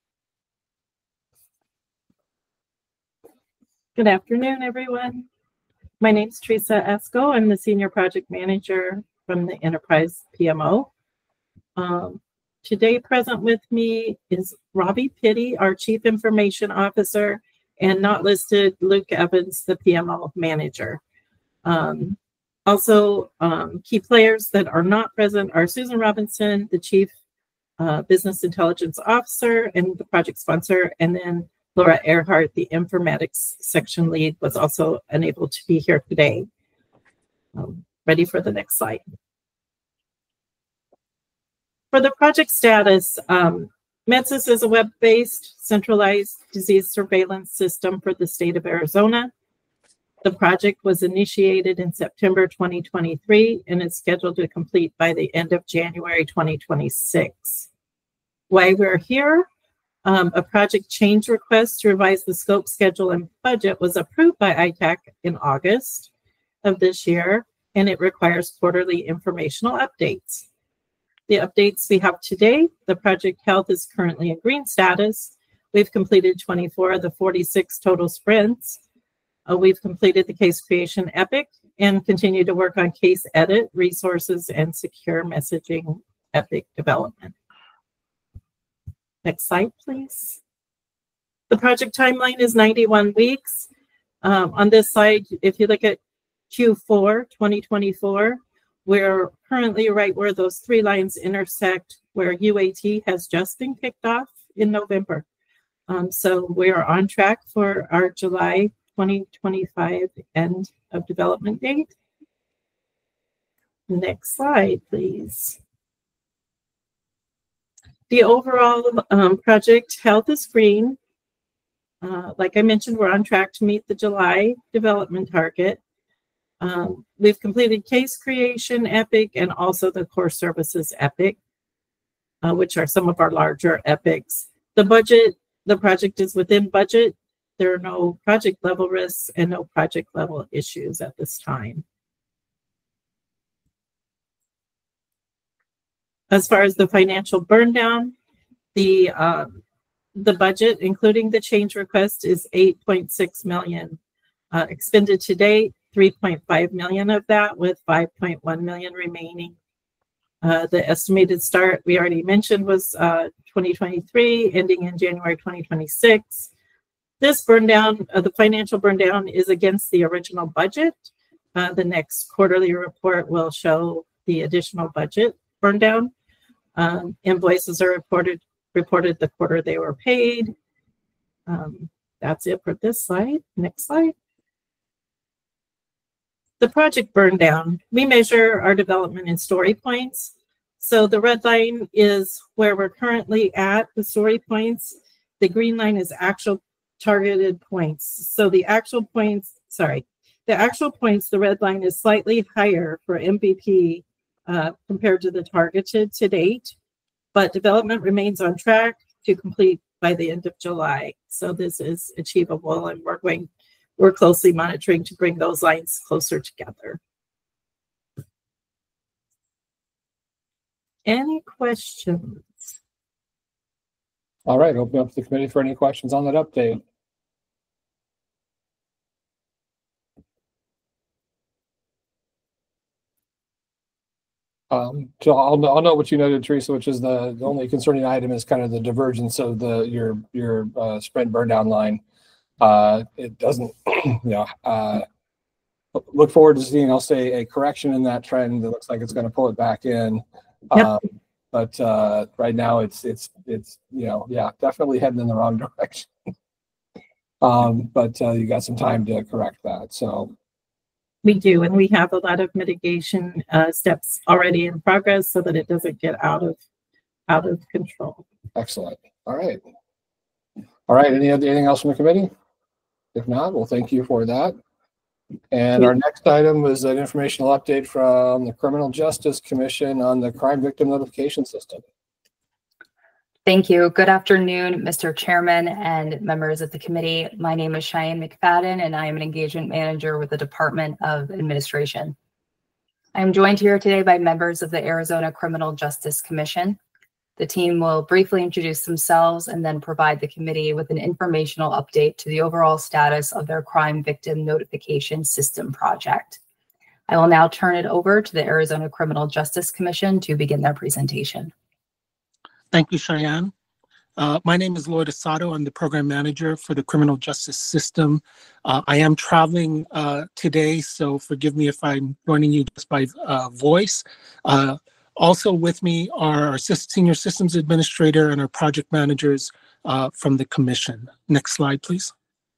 Good afternoon, everyone. My name is Teresa Esco. I'm the Senior Project Manager from the Enterprise P M O. Um, today present with me is Robbie Pitty, our Chief Information Officer, and not listed Luke Evans, the P M O Manager. Um, also, um, key players that are not present are Susan Robinson, the Chief uh, Business Intelligence Officer and the project sponsor, and then Laura Earhart, the informatics section lead, was also unable to be here today. Um, ready for the next slide. For the project status, um, MedSys is a web-based centralized disease surveillance system for the state of Arizona. The project was initiated in September twenty twenty-three and is scheduled to complete by the end of January twenty twenty-six. Why we're here? Um, a project change request to revise the scope, schedule, and budget was approved by I TAC in August of this year, and it requires quarterly informational updates. The updates we have today: the project health is currently in green status. We've completed twenty-four of the forty-six total sprints. Uh, we've completed the case creation epic and continue to work on case edit, resources, and secure messaging epic development. Next slide, please. The project timeline is ninety-one weeks. Um, on this slide, if you look at Q four twenty twenty-four, we're currently right where those three lines intersect, where U A T has just been kicked off in November. Um, so we are on track for our July twenty twenty-five end of development date. Next slide, please. The overall um, project health is green. Uh, like I mentioned, we're on track to meet the July development target. Um, we've completed case creation epic and also the core services epic, uh, which are some of our larger epics. The budget, the project is within budget. There are no project level risks and no project level issues at this time. As far as the financial burn down, the um, the budget, including the change request, is eight point six million uh, expended to date. three point five million of that, with five point one million remaining. Uh, the estimated start we already mentioned was uh, twenty twenty-three, ending in January twenty twenty-six. This burn down, uh, the financial burn down, is against the original budget. Uh, the next quarterly report will show the additional budget burn down. Um, invoices are reported reported the quarter they were paid. Um, that's it for this slide. Next slide. The project burn down. We measure our development in story points. So the red line is where we're currently at, the story points. The green line is actual targeted points. So the actual points, sorry, the actual points, the red line is slightly higher for M V P uh, compared to the targeted to date, but development remains on track to complete by the end of July. So this is achievable, and we're going, we're closely monitoring to bring those lines closer together. Any questions? All right, open up to the committee for any questions on that update. Um, so I'll, I'll know what you noted, Teresa, which is the, the only concerning item is kind of the divergence of the, your, your, uh, Sprint burn down line. Uh, it doesn't, you know, uh, look forward to seeing, I'll say, a correction in that trend. It looks like it's going to pull it back in. Yep. Um, but, uh, right now it's, it's, it's, you know, yeah, definitely heading in the wrong direction. um, but, uh, you got some time to correct that. So, We do, and we have a lot of mitigation uh, steps already in progress so that it doesn't get out of out of control. excellent. All right. All right. Any other, anything else from the committee? If not, well, thank you for that. And our next item was an informational update from the Criminal Justice Commission on the crime victim notification system. Thank you. Good afternoon, Mister Chairman and members of the committee. My name is Cheyenne McFadden, and I am an engagement manager with the Department of Administration. I am joined here today by members of the Arizona Criminal Justice Commission. The team will briefly introduce themselves and then provide the committee with an informational update to the overall status of their crime victim notification system project. I will now turn it over to the Arizona Criminal Justice Commission to begin their presentation. Thank you, Cheyenne. Uh, my name is Lloyd Asado. I'm the program manager for the criminal justice system. Uh, I am traveling uh, today, so forgive me if I'm joining you just by uh, voice. Uh, also with me are our senior systems administrator and our project managers uh, from the commission. Next slide, please.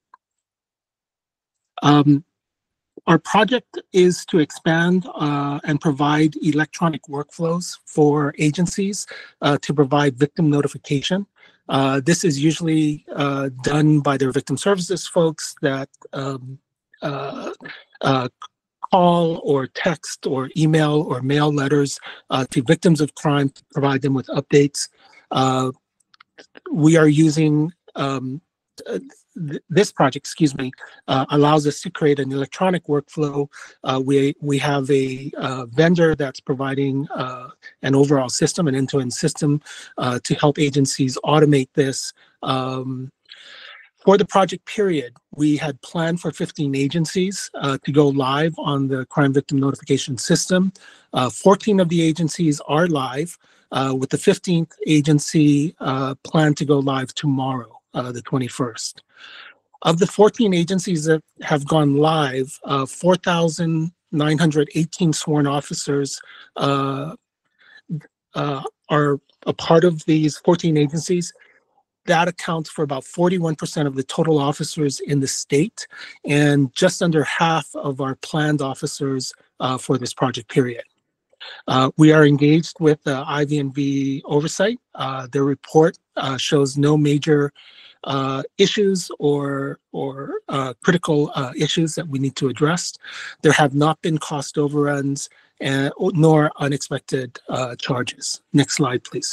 Um, Our project is to expand uh, and provide electronic workflows for agencies uh, to provide victim notification. Uh, this is usually uh, done by their victim services folks that um, uh, uh, call or text or email or mail letters uh, to victims of crime to provide them with updates. Uh, we are using um, uh, this project, excuse me, uh, allows us to create an electronic workflow. Uh, we we have a uh, vendor that's providing uh, an overall system, an end-to-end system uh, to help agencies automate this. Um, for the project period, we had planned for fifteen agencies uh, to go live on the crime victim notification system. Uh, fourteen of the agencies are live, uh, with the fifteenth agency uh, planned to go live tomorrow. Uh, the twenty-first. Of the fourteen agencies that have gone live, uh, four thousand nine hundred eighteen sworn officers uh, uh, are a part of these fourteen agencies. That accounts for about forty-one percent of the total officers in the state and just under half of our planned officers uh, for this project period. Uh, we are engaged with uh, I V N V oversight. Uh, their report uh, shows no major uh, issues or or uh, critical uh, issues that we need to address. There have not been cost overruns and nor unexpected uh, charges. Next slide, please.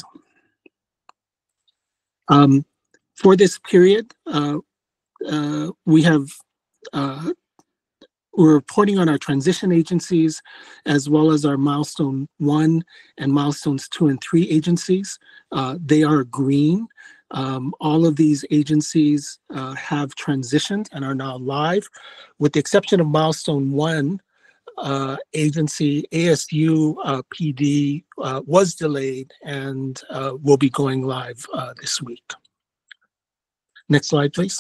Um, for this period, uh, uh, we have uh, we're reporting on our transition agencies as well as our milestone one and milestones two and three agencies. Uh, they are green. Um, all of these agencies uh, have transitioned and are now live, with the exception of milestone one uh, agency. A S U uh, P D uh, was delayed and uh, will be going live uh, this week. Next slide, please.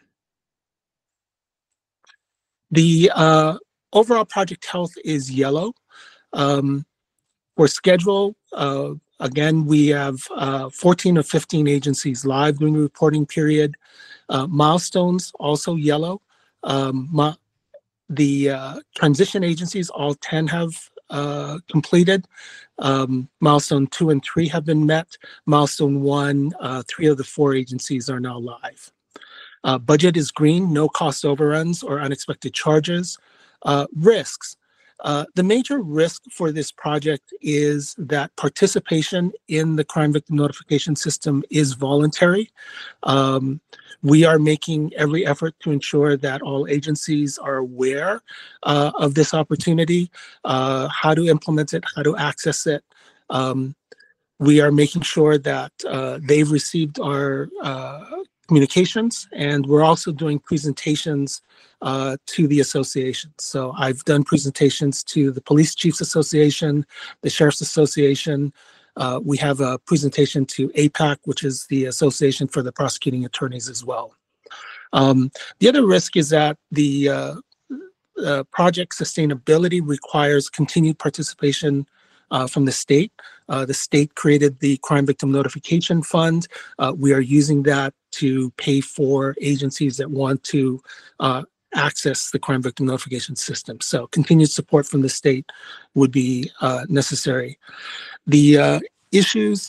The uh, overall project health is yellow. Um, for schedule, uh, again, we have uh, fourteen of fifteen agencies live during the reporting period. Uh, milestones also yellow. Um, my, the uh, transition agencies, all ten have uh, completed. Um, milestone two and three have been met. Milestone one, uh, three of the four agencies are now live. Uh, budget is green, no cost overruns or unexpected charges. Uh, risks. Uh, the major risk for this project is that participation in the crime victim notification system is voluntary. Um, we are making every effort to ensure that all agencies are aware uh, of this opportunity, uh, how to implement it, how to access it. Um, we are making sure that uh, they've received our uh, communications, and we're also doing presentations uh, to the association. So I've done presentations to the Police Chiefs Association, the Sheriff's Association. Uh, we have a presentation to A PAC, which is the Association for the Prosecuting Attorneys as well. Um, the other risk is that the uh, uh, project sustainability requires continued participation uh, from the state. Uh, the state created the Crime Victim Notification Fund. Uh, we are using that to pay for agencies that want to uh, access the Crime Victim Notification System. So continued support from the state would be uh, necessary. The uh, issues,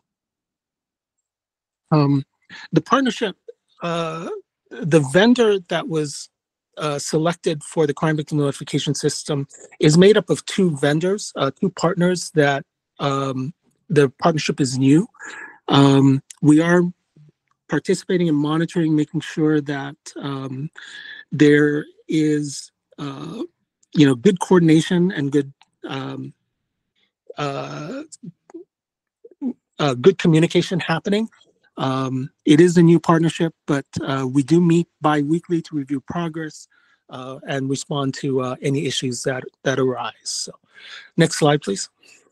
um, the partnership, uh, the vendor that was uh, selected for the Crime Victim Notification System is made up of two vendors, uh, two partners that Um, the partnership is new. Um, we are participating in monitoring, making sure that um, there is, uh, you know, good coordination and good, um, uh, uh, good communication happening. Um, it is a new partnership, but uh, we do meet bi-weekly to review progress uh, and respond to uh, any issues that that arise. So, next slide, please.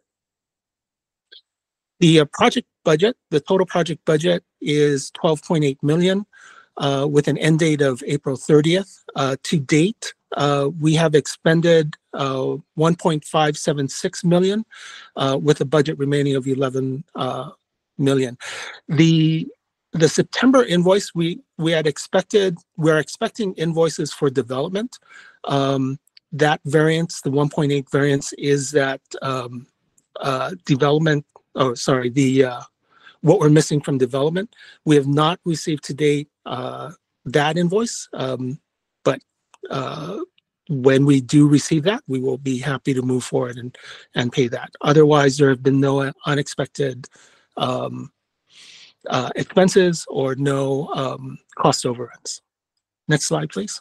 The uh, project budget, the total project budget is twelve point eight million uh, with an end date of April thirtieth. Uh, to date, uh, we have expended uh, one point five seven six million uh, with a budget remaining of eleven uh, million. The the September invoice, we we had expected, we're expecting invoices for development. Um, that variance, the one point eight variance, is that um, uh, development Oh, sorry, the uh, what we're missing from development. We have not received to date uh, that invoice, um, but uh, when we do receive that, we will be happy to move forward and, and pay that. Otherwise, there have been no unexpected um, uh, expenses or no um, cost overruns. Next slide, please.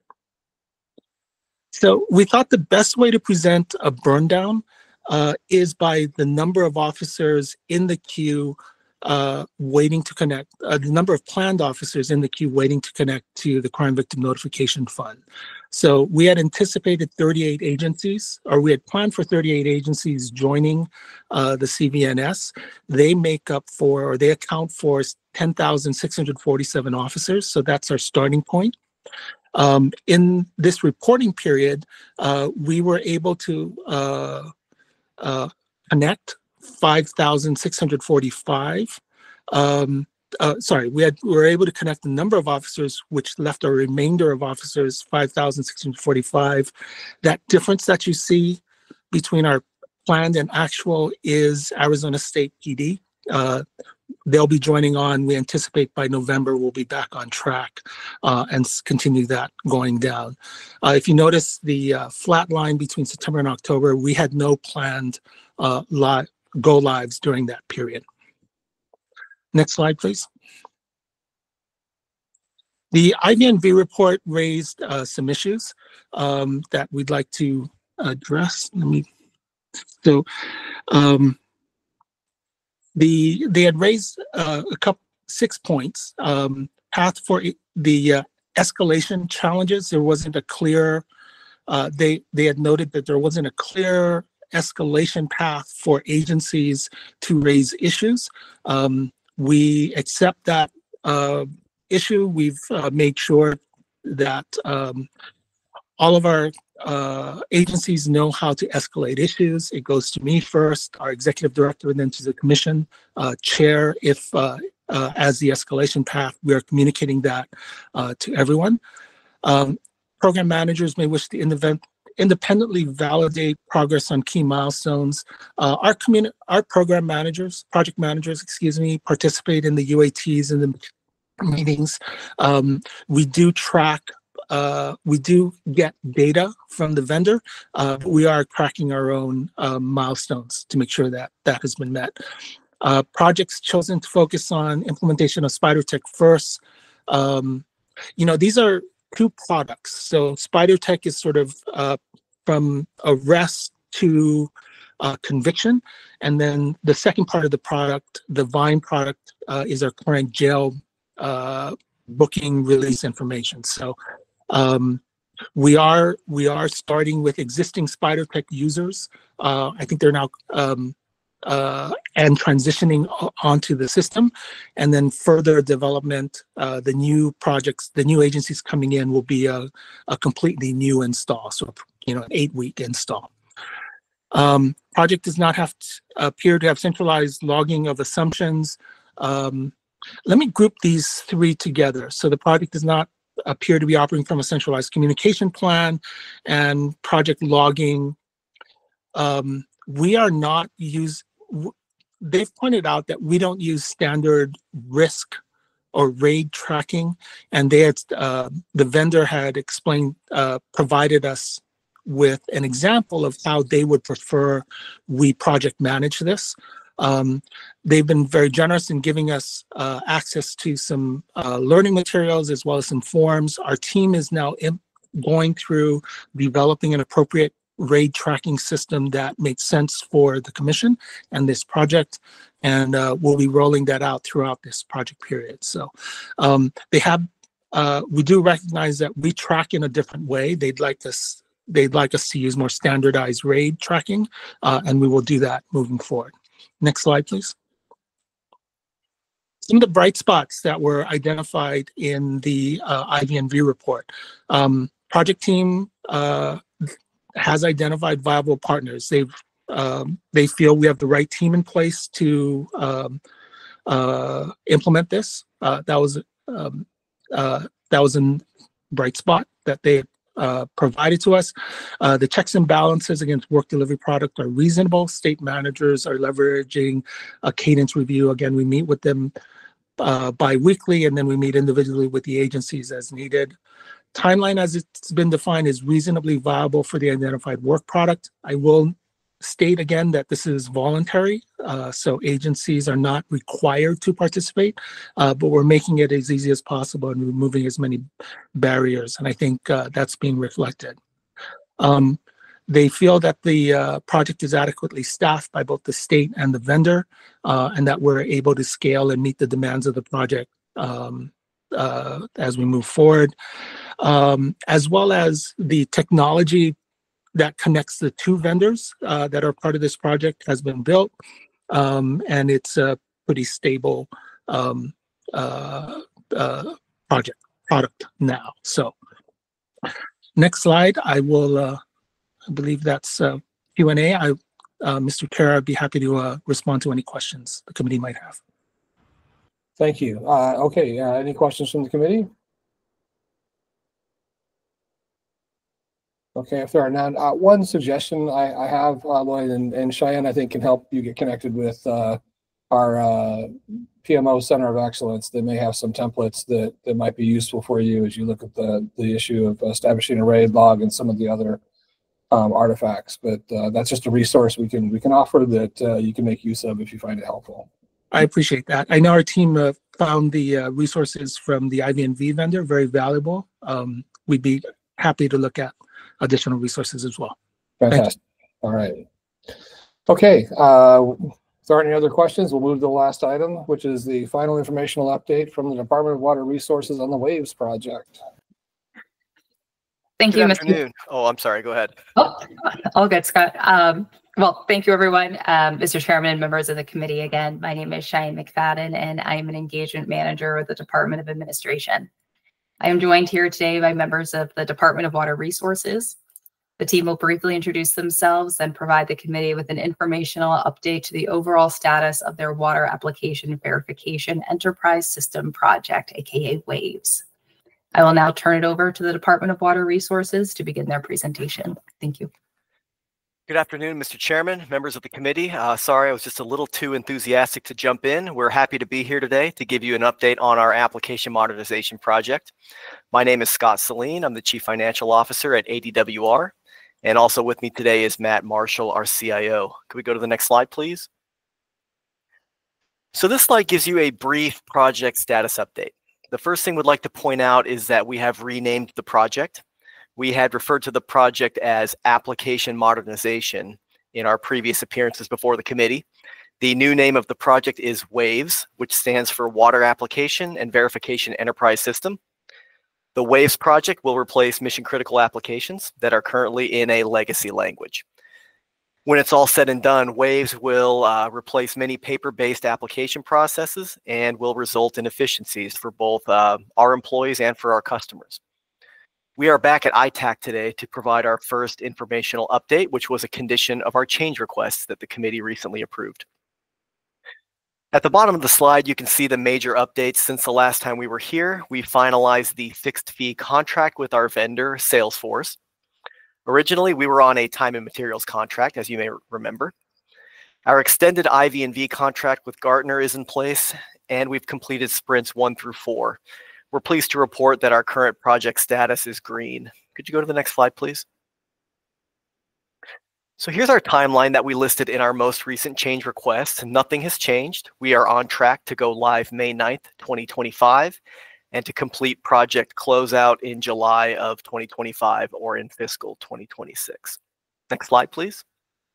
So we thought the best way to present a burn down Uh, is by the number of officers in the queue uh, waiting to connect, uh, the number of planned officers in the queue waiting to connect to the Crime Victim Notification Fund. So we had anticipated thirty-eight agencies, or we had planned for thirty-eight agencies joining uh, the C V N S. They make up for, or they account for ten thousand six hundred forty-seven officers. So that's our starting point. Um, in this reporting period, uh, we were able to uh, Uh, connect five thousand six hundred forty-five. Um, uh, sorry, we had we were able to connect the number of officers, which left a remainder of officers five thousand six hundred forty-five. That difference that you see between our planned and actual is Arizona State P D. Uh, they'll be joining on. We anticipate by November we'll be back on track uh, and continue that going down. Uh, if you notice the uh, flat line between September and October, we had no planned uh, live, go lives during that period. Next slide, please. The I V N V report raised uh, some issues um, that we'd like to address. Let me, so, um, The they had raised uh, a couple six points. Um, path for the uh, escalation challenges. There wasn't a clear. Uh, they they had noted that there wasn't a clear escalation path for agencies to raise issues. Um, we accept that uh, issue. We've uh, made sure that um, all of our uh, agencies know how to escalate issues. It goes to me first, our executive director, and then to the commission uh, chair. If uh, uh, as the escalation path, we are communicating that uh, to everyone. Um, program managers may wish to independ independently validate progress on key milestones. Uh, our communi- our program managers, project managers, excuse me, participate in the U A Ts and the meetings. Um, we do track. Uh, we do get data from the vendor, uh, but we are tracking our own uh, milestones to make sure that that has been met. Uh, projects chosen to focus on implementation of SpiderTech first. Um, you know, these are two products. So SpiderTech is sort of uh, from arrest to uh, conviction. And then the second part of the product, the Vine product, uh, is our current jail uh, booking release information. So um, we are we are starting with existing SpiderTech users. Uh, I think they're now um, uh, and transitioning onto the system, and then further development. Uh, the new projects, the new agencies coming in will be a, a completely new install. So you know, an eight-week install. Um, project does not have to appear to have centralized logging of assumptions. Um, let me group these three together. So the project does not appear to be operating from a centralized communication plan and project logging. Um, we are not use. They've pointed out that we don't use standard risk or RAID tracking, and they had uh, the vendor had explained, uh, provided us with an example of how they would prefer we project manage this. Um, they've been very generous in giving us uh, access to some uh, learning materials as well as some forms. Our team is now in, going through developing an appropriate RAID tracking system that makes sense for the commission and this project, and uh, we'll be rolling that out throughout this project period. So um, they have, uh, we do recognize that we track in a different way. They'd like us They'd like us to use more standardized RAID tracking, uh, and we will do that moving forward. Next slide, please. Some of the bright spots that were identified in the uh, I V N V report. Um, project team uh, has identified viable partners. They've um, they feel we have the right team in place to um, uh, implement this. Uh, that was um, uh, that was a bright spot that they Uh, provided to us. Uh, the checks and balances against work delivery product are reasonable. State managers are leveraging a cadence review. Again, we meet with them uh, bi-weekly, and then we meet individually with the agencies as needed. Timeline as it's been defined is reasonably viable for the identified work product. I will state again that this is voluntary, uh, so agencies are not required to participate, uh, but we're making it as easy as possible and removing as many barriers, and I think uh, that's being reflected. Um, they feel that the uh, project is adequately staffed by both the state and the vendor, uh, and that we're able to scale and meet the demands of the project um, uh, as we move forward, um, as well as the technology that connects the two vendors uh, that are part of this project has been built, um, and it's a pretty stable um, uh, uh, project product now. So next slide, I will, uh, I believe that's uh, Q and A. I, uh, Mister Chair, I'd be happy to uh, respond to any questions the committee might have. Thank you. Uh, okay, uh, any questions from the committee? Okay, if there are none, uh, one suggestion I, I have, uh, Lloyd and, and Cheyenne, I think can help you get connected with uh, our uh, P M O Center of Excellence. They may have some templates that, that might be useful for you as you look at the, the issue of establishing a RAID log and some of the other um, artifacts. But uh, that's just a resource we can we can offer that uh, you can make use of if you find it helpful. I appreciate that. I know our team uh, found the uh, resources from the I V N V vendor very valuable. Um, we'd be happy to look at additional resources as well. Fantastic. All right. Okay. Uh, if there aren't any other questions, we'll move to the last item, which is the final informational update from the Department of Water Resources on the WAVES project. Thank Good you, afternoon. Mister Oh, I'm sorry. Go ahead. Oh, all good, Scott. Um, well, thank you, everyone. Um, Mister Chairman and members of the committee. Again, my name is Cheyenne McFadden, and I am an engagement manager with the Department of Administration. I am joined here today by members of the Department of Water Resources. The team will briefly introduce themselves and provide the committee with an informational update to the overall status of their Water Application Verification Enterprise System project, aka WAVES. I will now turn it over to the Department of Water Resources to begin their presentation. Thank you. Good afternoon, Mister Chairman, members of the committee. Uh, sorry, I was just a little too enthusiastic to jump in. We're happy to be here today to give you an update on our application modernization project. My name is Scott Saline. I'm the Chief Financial Officer at A D W R. And also with me today is Matt Marshall, our C I O. Could we go to the next slide, please? So this slide gives you a brief project status update. The first thing we'd like to point out is that we have renamed the project. We had referred to the project as Application Modernization in our previous appearances before the committee. The new name of the project is WAVES, which stands for Water Application and Verification Enterprise System. The WAVES project will replace mission-critical applications that are currently in a legacy language. When it's all said and done, WAVES will uh, replace many paper-based application processes and will result in efficiencies for both uh, our employees and for our customers. We are back at I TAC today to provide our first informational update, which was a condition of our change requests that the committee recently approved. At the bottom of the slide, you can see the major updates since the last time we were here. We finalized the fixed fee contract with our vendor, Salesforce. Originally, we were on a time and materials contract, as you may remember. Our extended I V and V contract with Gartner is in place, and we've completed sprints one through four. We're pleased to report that our current project status is green. Could you go to the next slide, please? So here's our timeline that we listed in our most recent change request. Nothing has changed. We are on track to go live May ninth, twenty twenty-five, and to complete project closeout in July of twenty twenty-five or in fiscal twenty twenty-six. Next slide, please.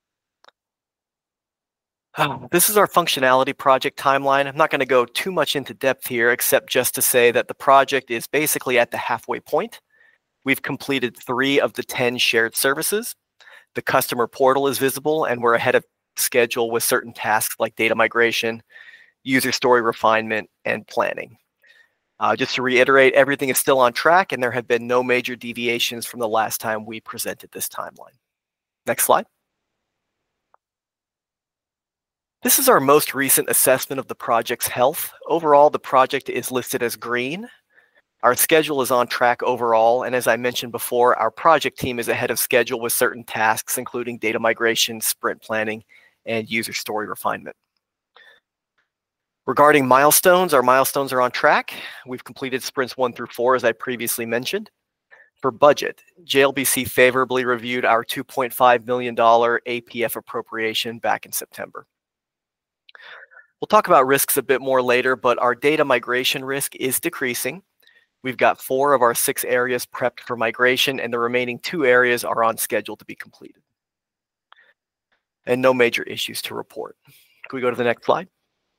Oh, this is our functionality project timeline. I'm not going to go too much into depth here, except just to say that the project is basically at the halfway point. We've completed three of the ten shared services. The customer portal is visible, and we're ahead of schedule with certain tasks like data migration, user story refinement, and planning. Uh, just to reiterate, everything is still on track, and there have been no major deviations from the last time we presented this timeline. Next slide. This is our most recent assessment of the project's health. Overall, the project is listed as green. Our schedule is on track overall, and as I mentioned before, our project team is ahead of schedule with certain tasks, including data migration, sprint planning, and user story refinement. Regarding milestones, our milestones are on track. We've completed sprints one through four, as I previously mentioned. For budget, J L B C favorably reviewed our two point five million dollar A P F appropriation back in September. We'll talk about risks a bit more later, but our data migration risk is decreasing. We've got four of our six areas prepped for migration, and the remaining two areas are on schedule to be completed. And no major issues to report. Can we go to the next slide?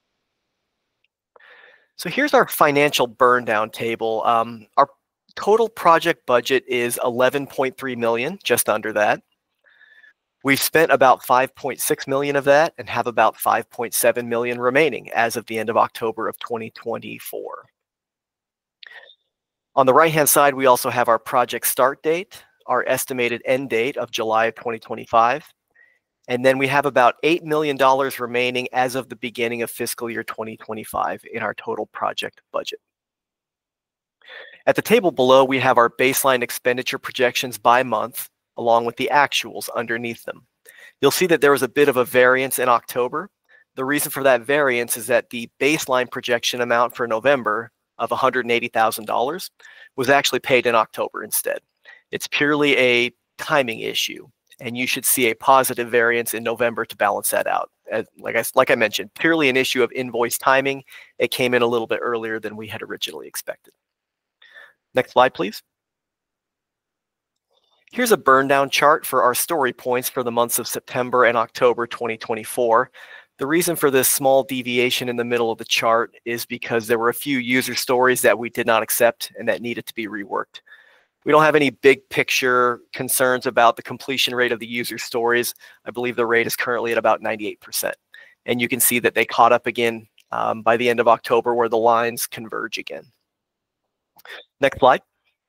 So here's our financial burn down table. Um, our total project budget is eleven point three million dollars, just under that. We've spent about five point six million dollars of that and have about five point seven million dollars remaining as of the end of October of twenty twenty-four. On the right-hand side, we also have our project start date, our estimated end date of July of twenty twenty-five, and then we have about eight million dollars remaining as of the beginning of fiscal year twenty twenty-five in our total project budget. At the table below, we have our baseline expenditure projections by month, along with the actuals underneath them. You'll see that there was a bit of a variance in October. The reason for that variance is that the baseline projection amount for November of one hundred eighty thousand dollars was actually paid in October instead. It's purely a timing issue, and you should see a positive variance in November to balance that out. As, like, I, like I mentioned, purely an issue of invoice timing. It came in a little bit earlier than we had originally expected. Next slide, please. Here's a burn down chart for our story points for the months of September and October twenty twenty-four. The reason for this small deviation in the middle of the chart is because there were a few user stories that we did not accept and that needed to be reworked. We don't have any big picture concerns about the completion rate of the user stories. I believe the rate is currently at about ninety-eight percent. And you can see that they caught up again um, by the end of October where the lines converge again. Next slide.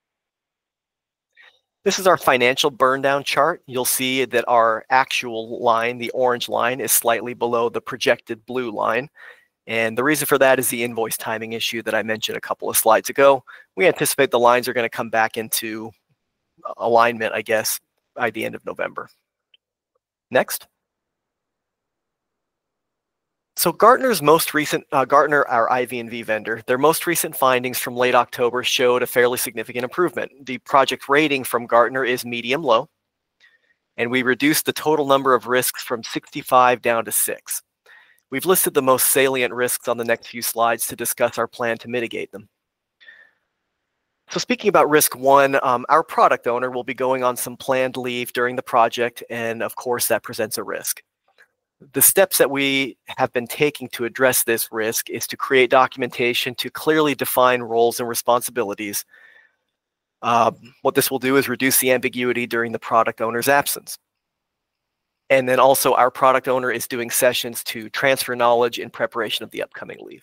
This is our financial burn down chart. You'll see that our actual line, the orange line, is slightly below the projected blue line. And the reason for that is the invoice timing issue that I mentioned a couple of slides ago. We anticipate the lines are going to come back into alignment, I guess, by the end of November. Next. So Gartner's most recent, uh, Gartner, our I V and V vendor, their most recent findings from late October showed a fairly significant improvement. The project rating from Gartner is medium low, and we reduced the total number of risks from sixty-five down to six. We've listed the most salient risks on the next few slides to discuss our plan to mitigate them. So speaking about risk one, um, our product owner will be going on some planned leave during the project, and of course that presents a risk. The steps that we have been taking to address this risk is to create documentation to clearly define roles and responsibilities. Uh, what this will do is reduce the ambiguity during the product owner's absence. And then also our product owner is doing sessions to transfer knowledge in preparation of the upcoming leave.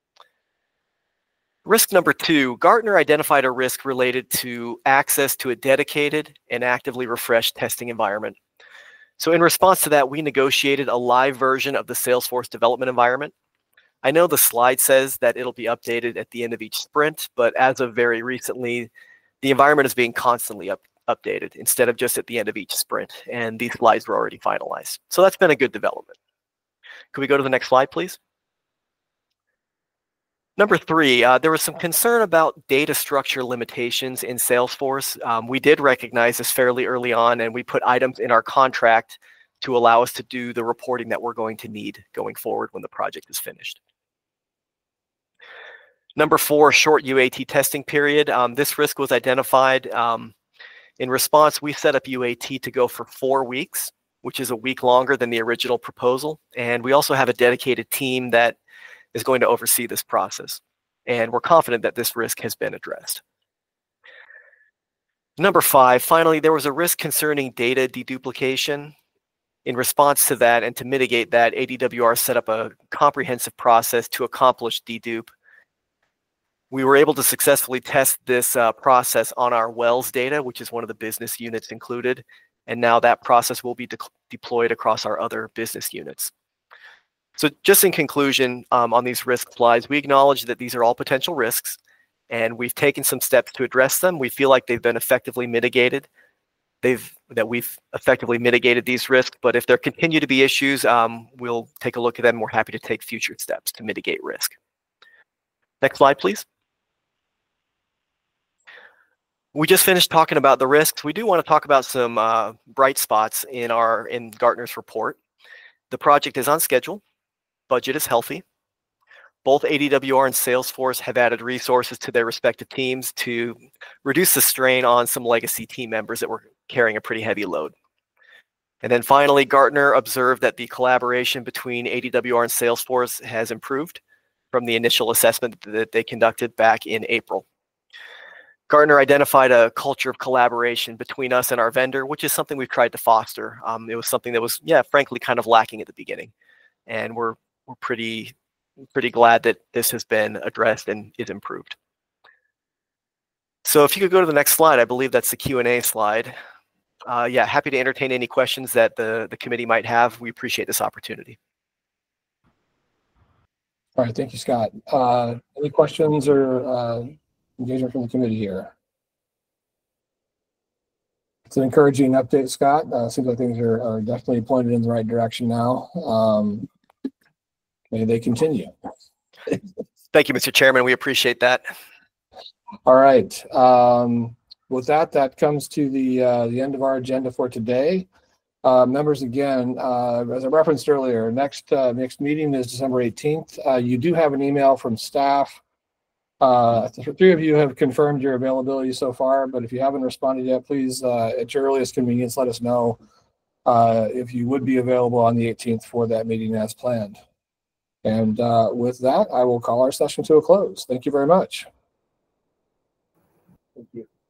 Risk number two, Gartner identified a risk related to access to a dedicated and actively refreshed testing environment. So in response to that, we negotiated a live version of the Salesforce development environment. I know the slide says that it'll be updated at the end of each sprint, but as of very recently, the environment is being constantly up, updated instead of just at the end of each sprint, and these slides were already finalized. So that's been a good development. Could we go to the next slide, please? Number three, uh, there was some concern about data structure limitations in Salesforce. Um, we did recognize this fairly early on, and we put items in our contract to allow us to do the reporting that we're going to need going forward when the project is finished. Number four, short U A T testing period. Um, this risk was identified. Um, in response, we set up U A T to go for four weeks, which is a week longer than the original proposal. And we also have a dedicated team that is going to oversee this process. And we're confident that this risk has been addressed. Number five, finally, there was a risk concerning data deduplication. In response to that and to mitigate that, A D W R set up a comprehensive process to accomplish dedupe. We were able to successfully test this uh, process on our Wells data, which is one of the business units included. And now that process will be de deployed across our other business units. So just in conclusion, um, on these risk slides, we acknowledge that these are all potential risks, and we've taken some steps to address them. We feel like they've been effectively mitigated. They've that we've effectively mitigated these risks, but if there continue to be issues, um, we'll take a look at them. We're happy to take future steps to mitigate risk. Next slide, please. We just finished talking about the risks. We do want to talk about some uh, bright spots in our in Gartner's report. The project is on schedule. Budget is healthy. Both A D W R and Salesforce have added resources to their respective teams to reduce the strain on some legacy team members that were carrying a pretty heavy load. And then finally, Gartner observed that the collaboration between A D W R and Salesforce has improved from the initial assessment that they conducted back in April. Gartner identified a culture of collaboration between us and our vendor, which is something we've tried to foster. Um, it was something that was, yeah, frankly, kind of lacking at the beginning. And we're, we're pretty, pretty glad that this has been addressed and is improved. So if you could go to the next slide, I believe that's the Q and A slide. Uh, yeah, happy to entertain any questions that the, the committee might have. We appreciate this opportunity. All right, thank you, Scott. Uh, any questions or uh, engagement from the committee here? It's an encouraging update, Scott. Uh, seems like things are, are definitely pointed in the right direction now. Um, may they continue. Thank you, Mister Chairman. We appreciate that. All right. Um, with that, that comes to the uh, the end of our agenda for today. Uh, members, again, uh, as I referenced earlier, next uh, next meeting is December eighteenth. Uh, you do have an email from staff. Uh, the three of you have confirmed your availability so far, but if you haven't responded yet, please, uh, at your earliest convenience, let us know uh, if you would be available on the eighteenth for that meeting as planned. And uh, with that, I will call our session to a close. Thank you very much. Thank you.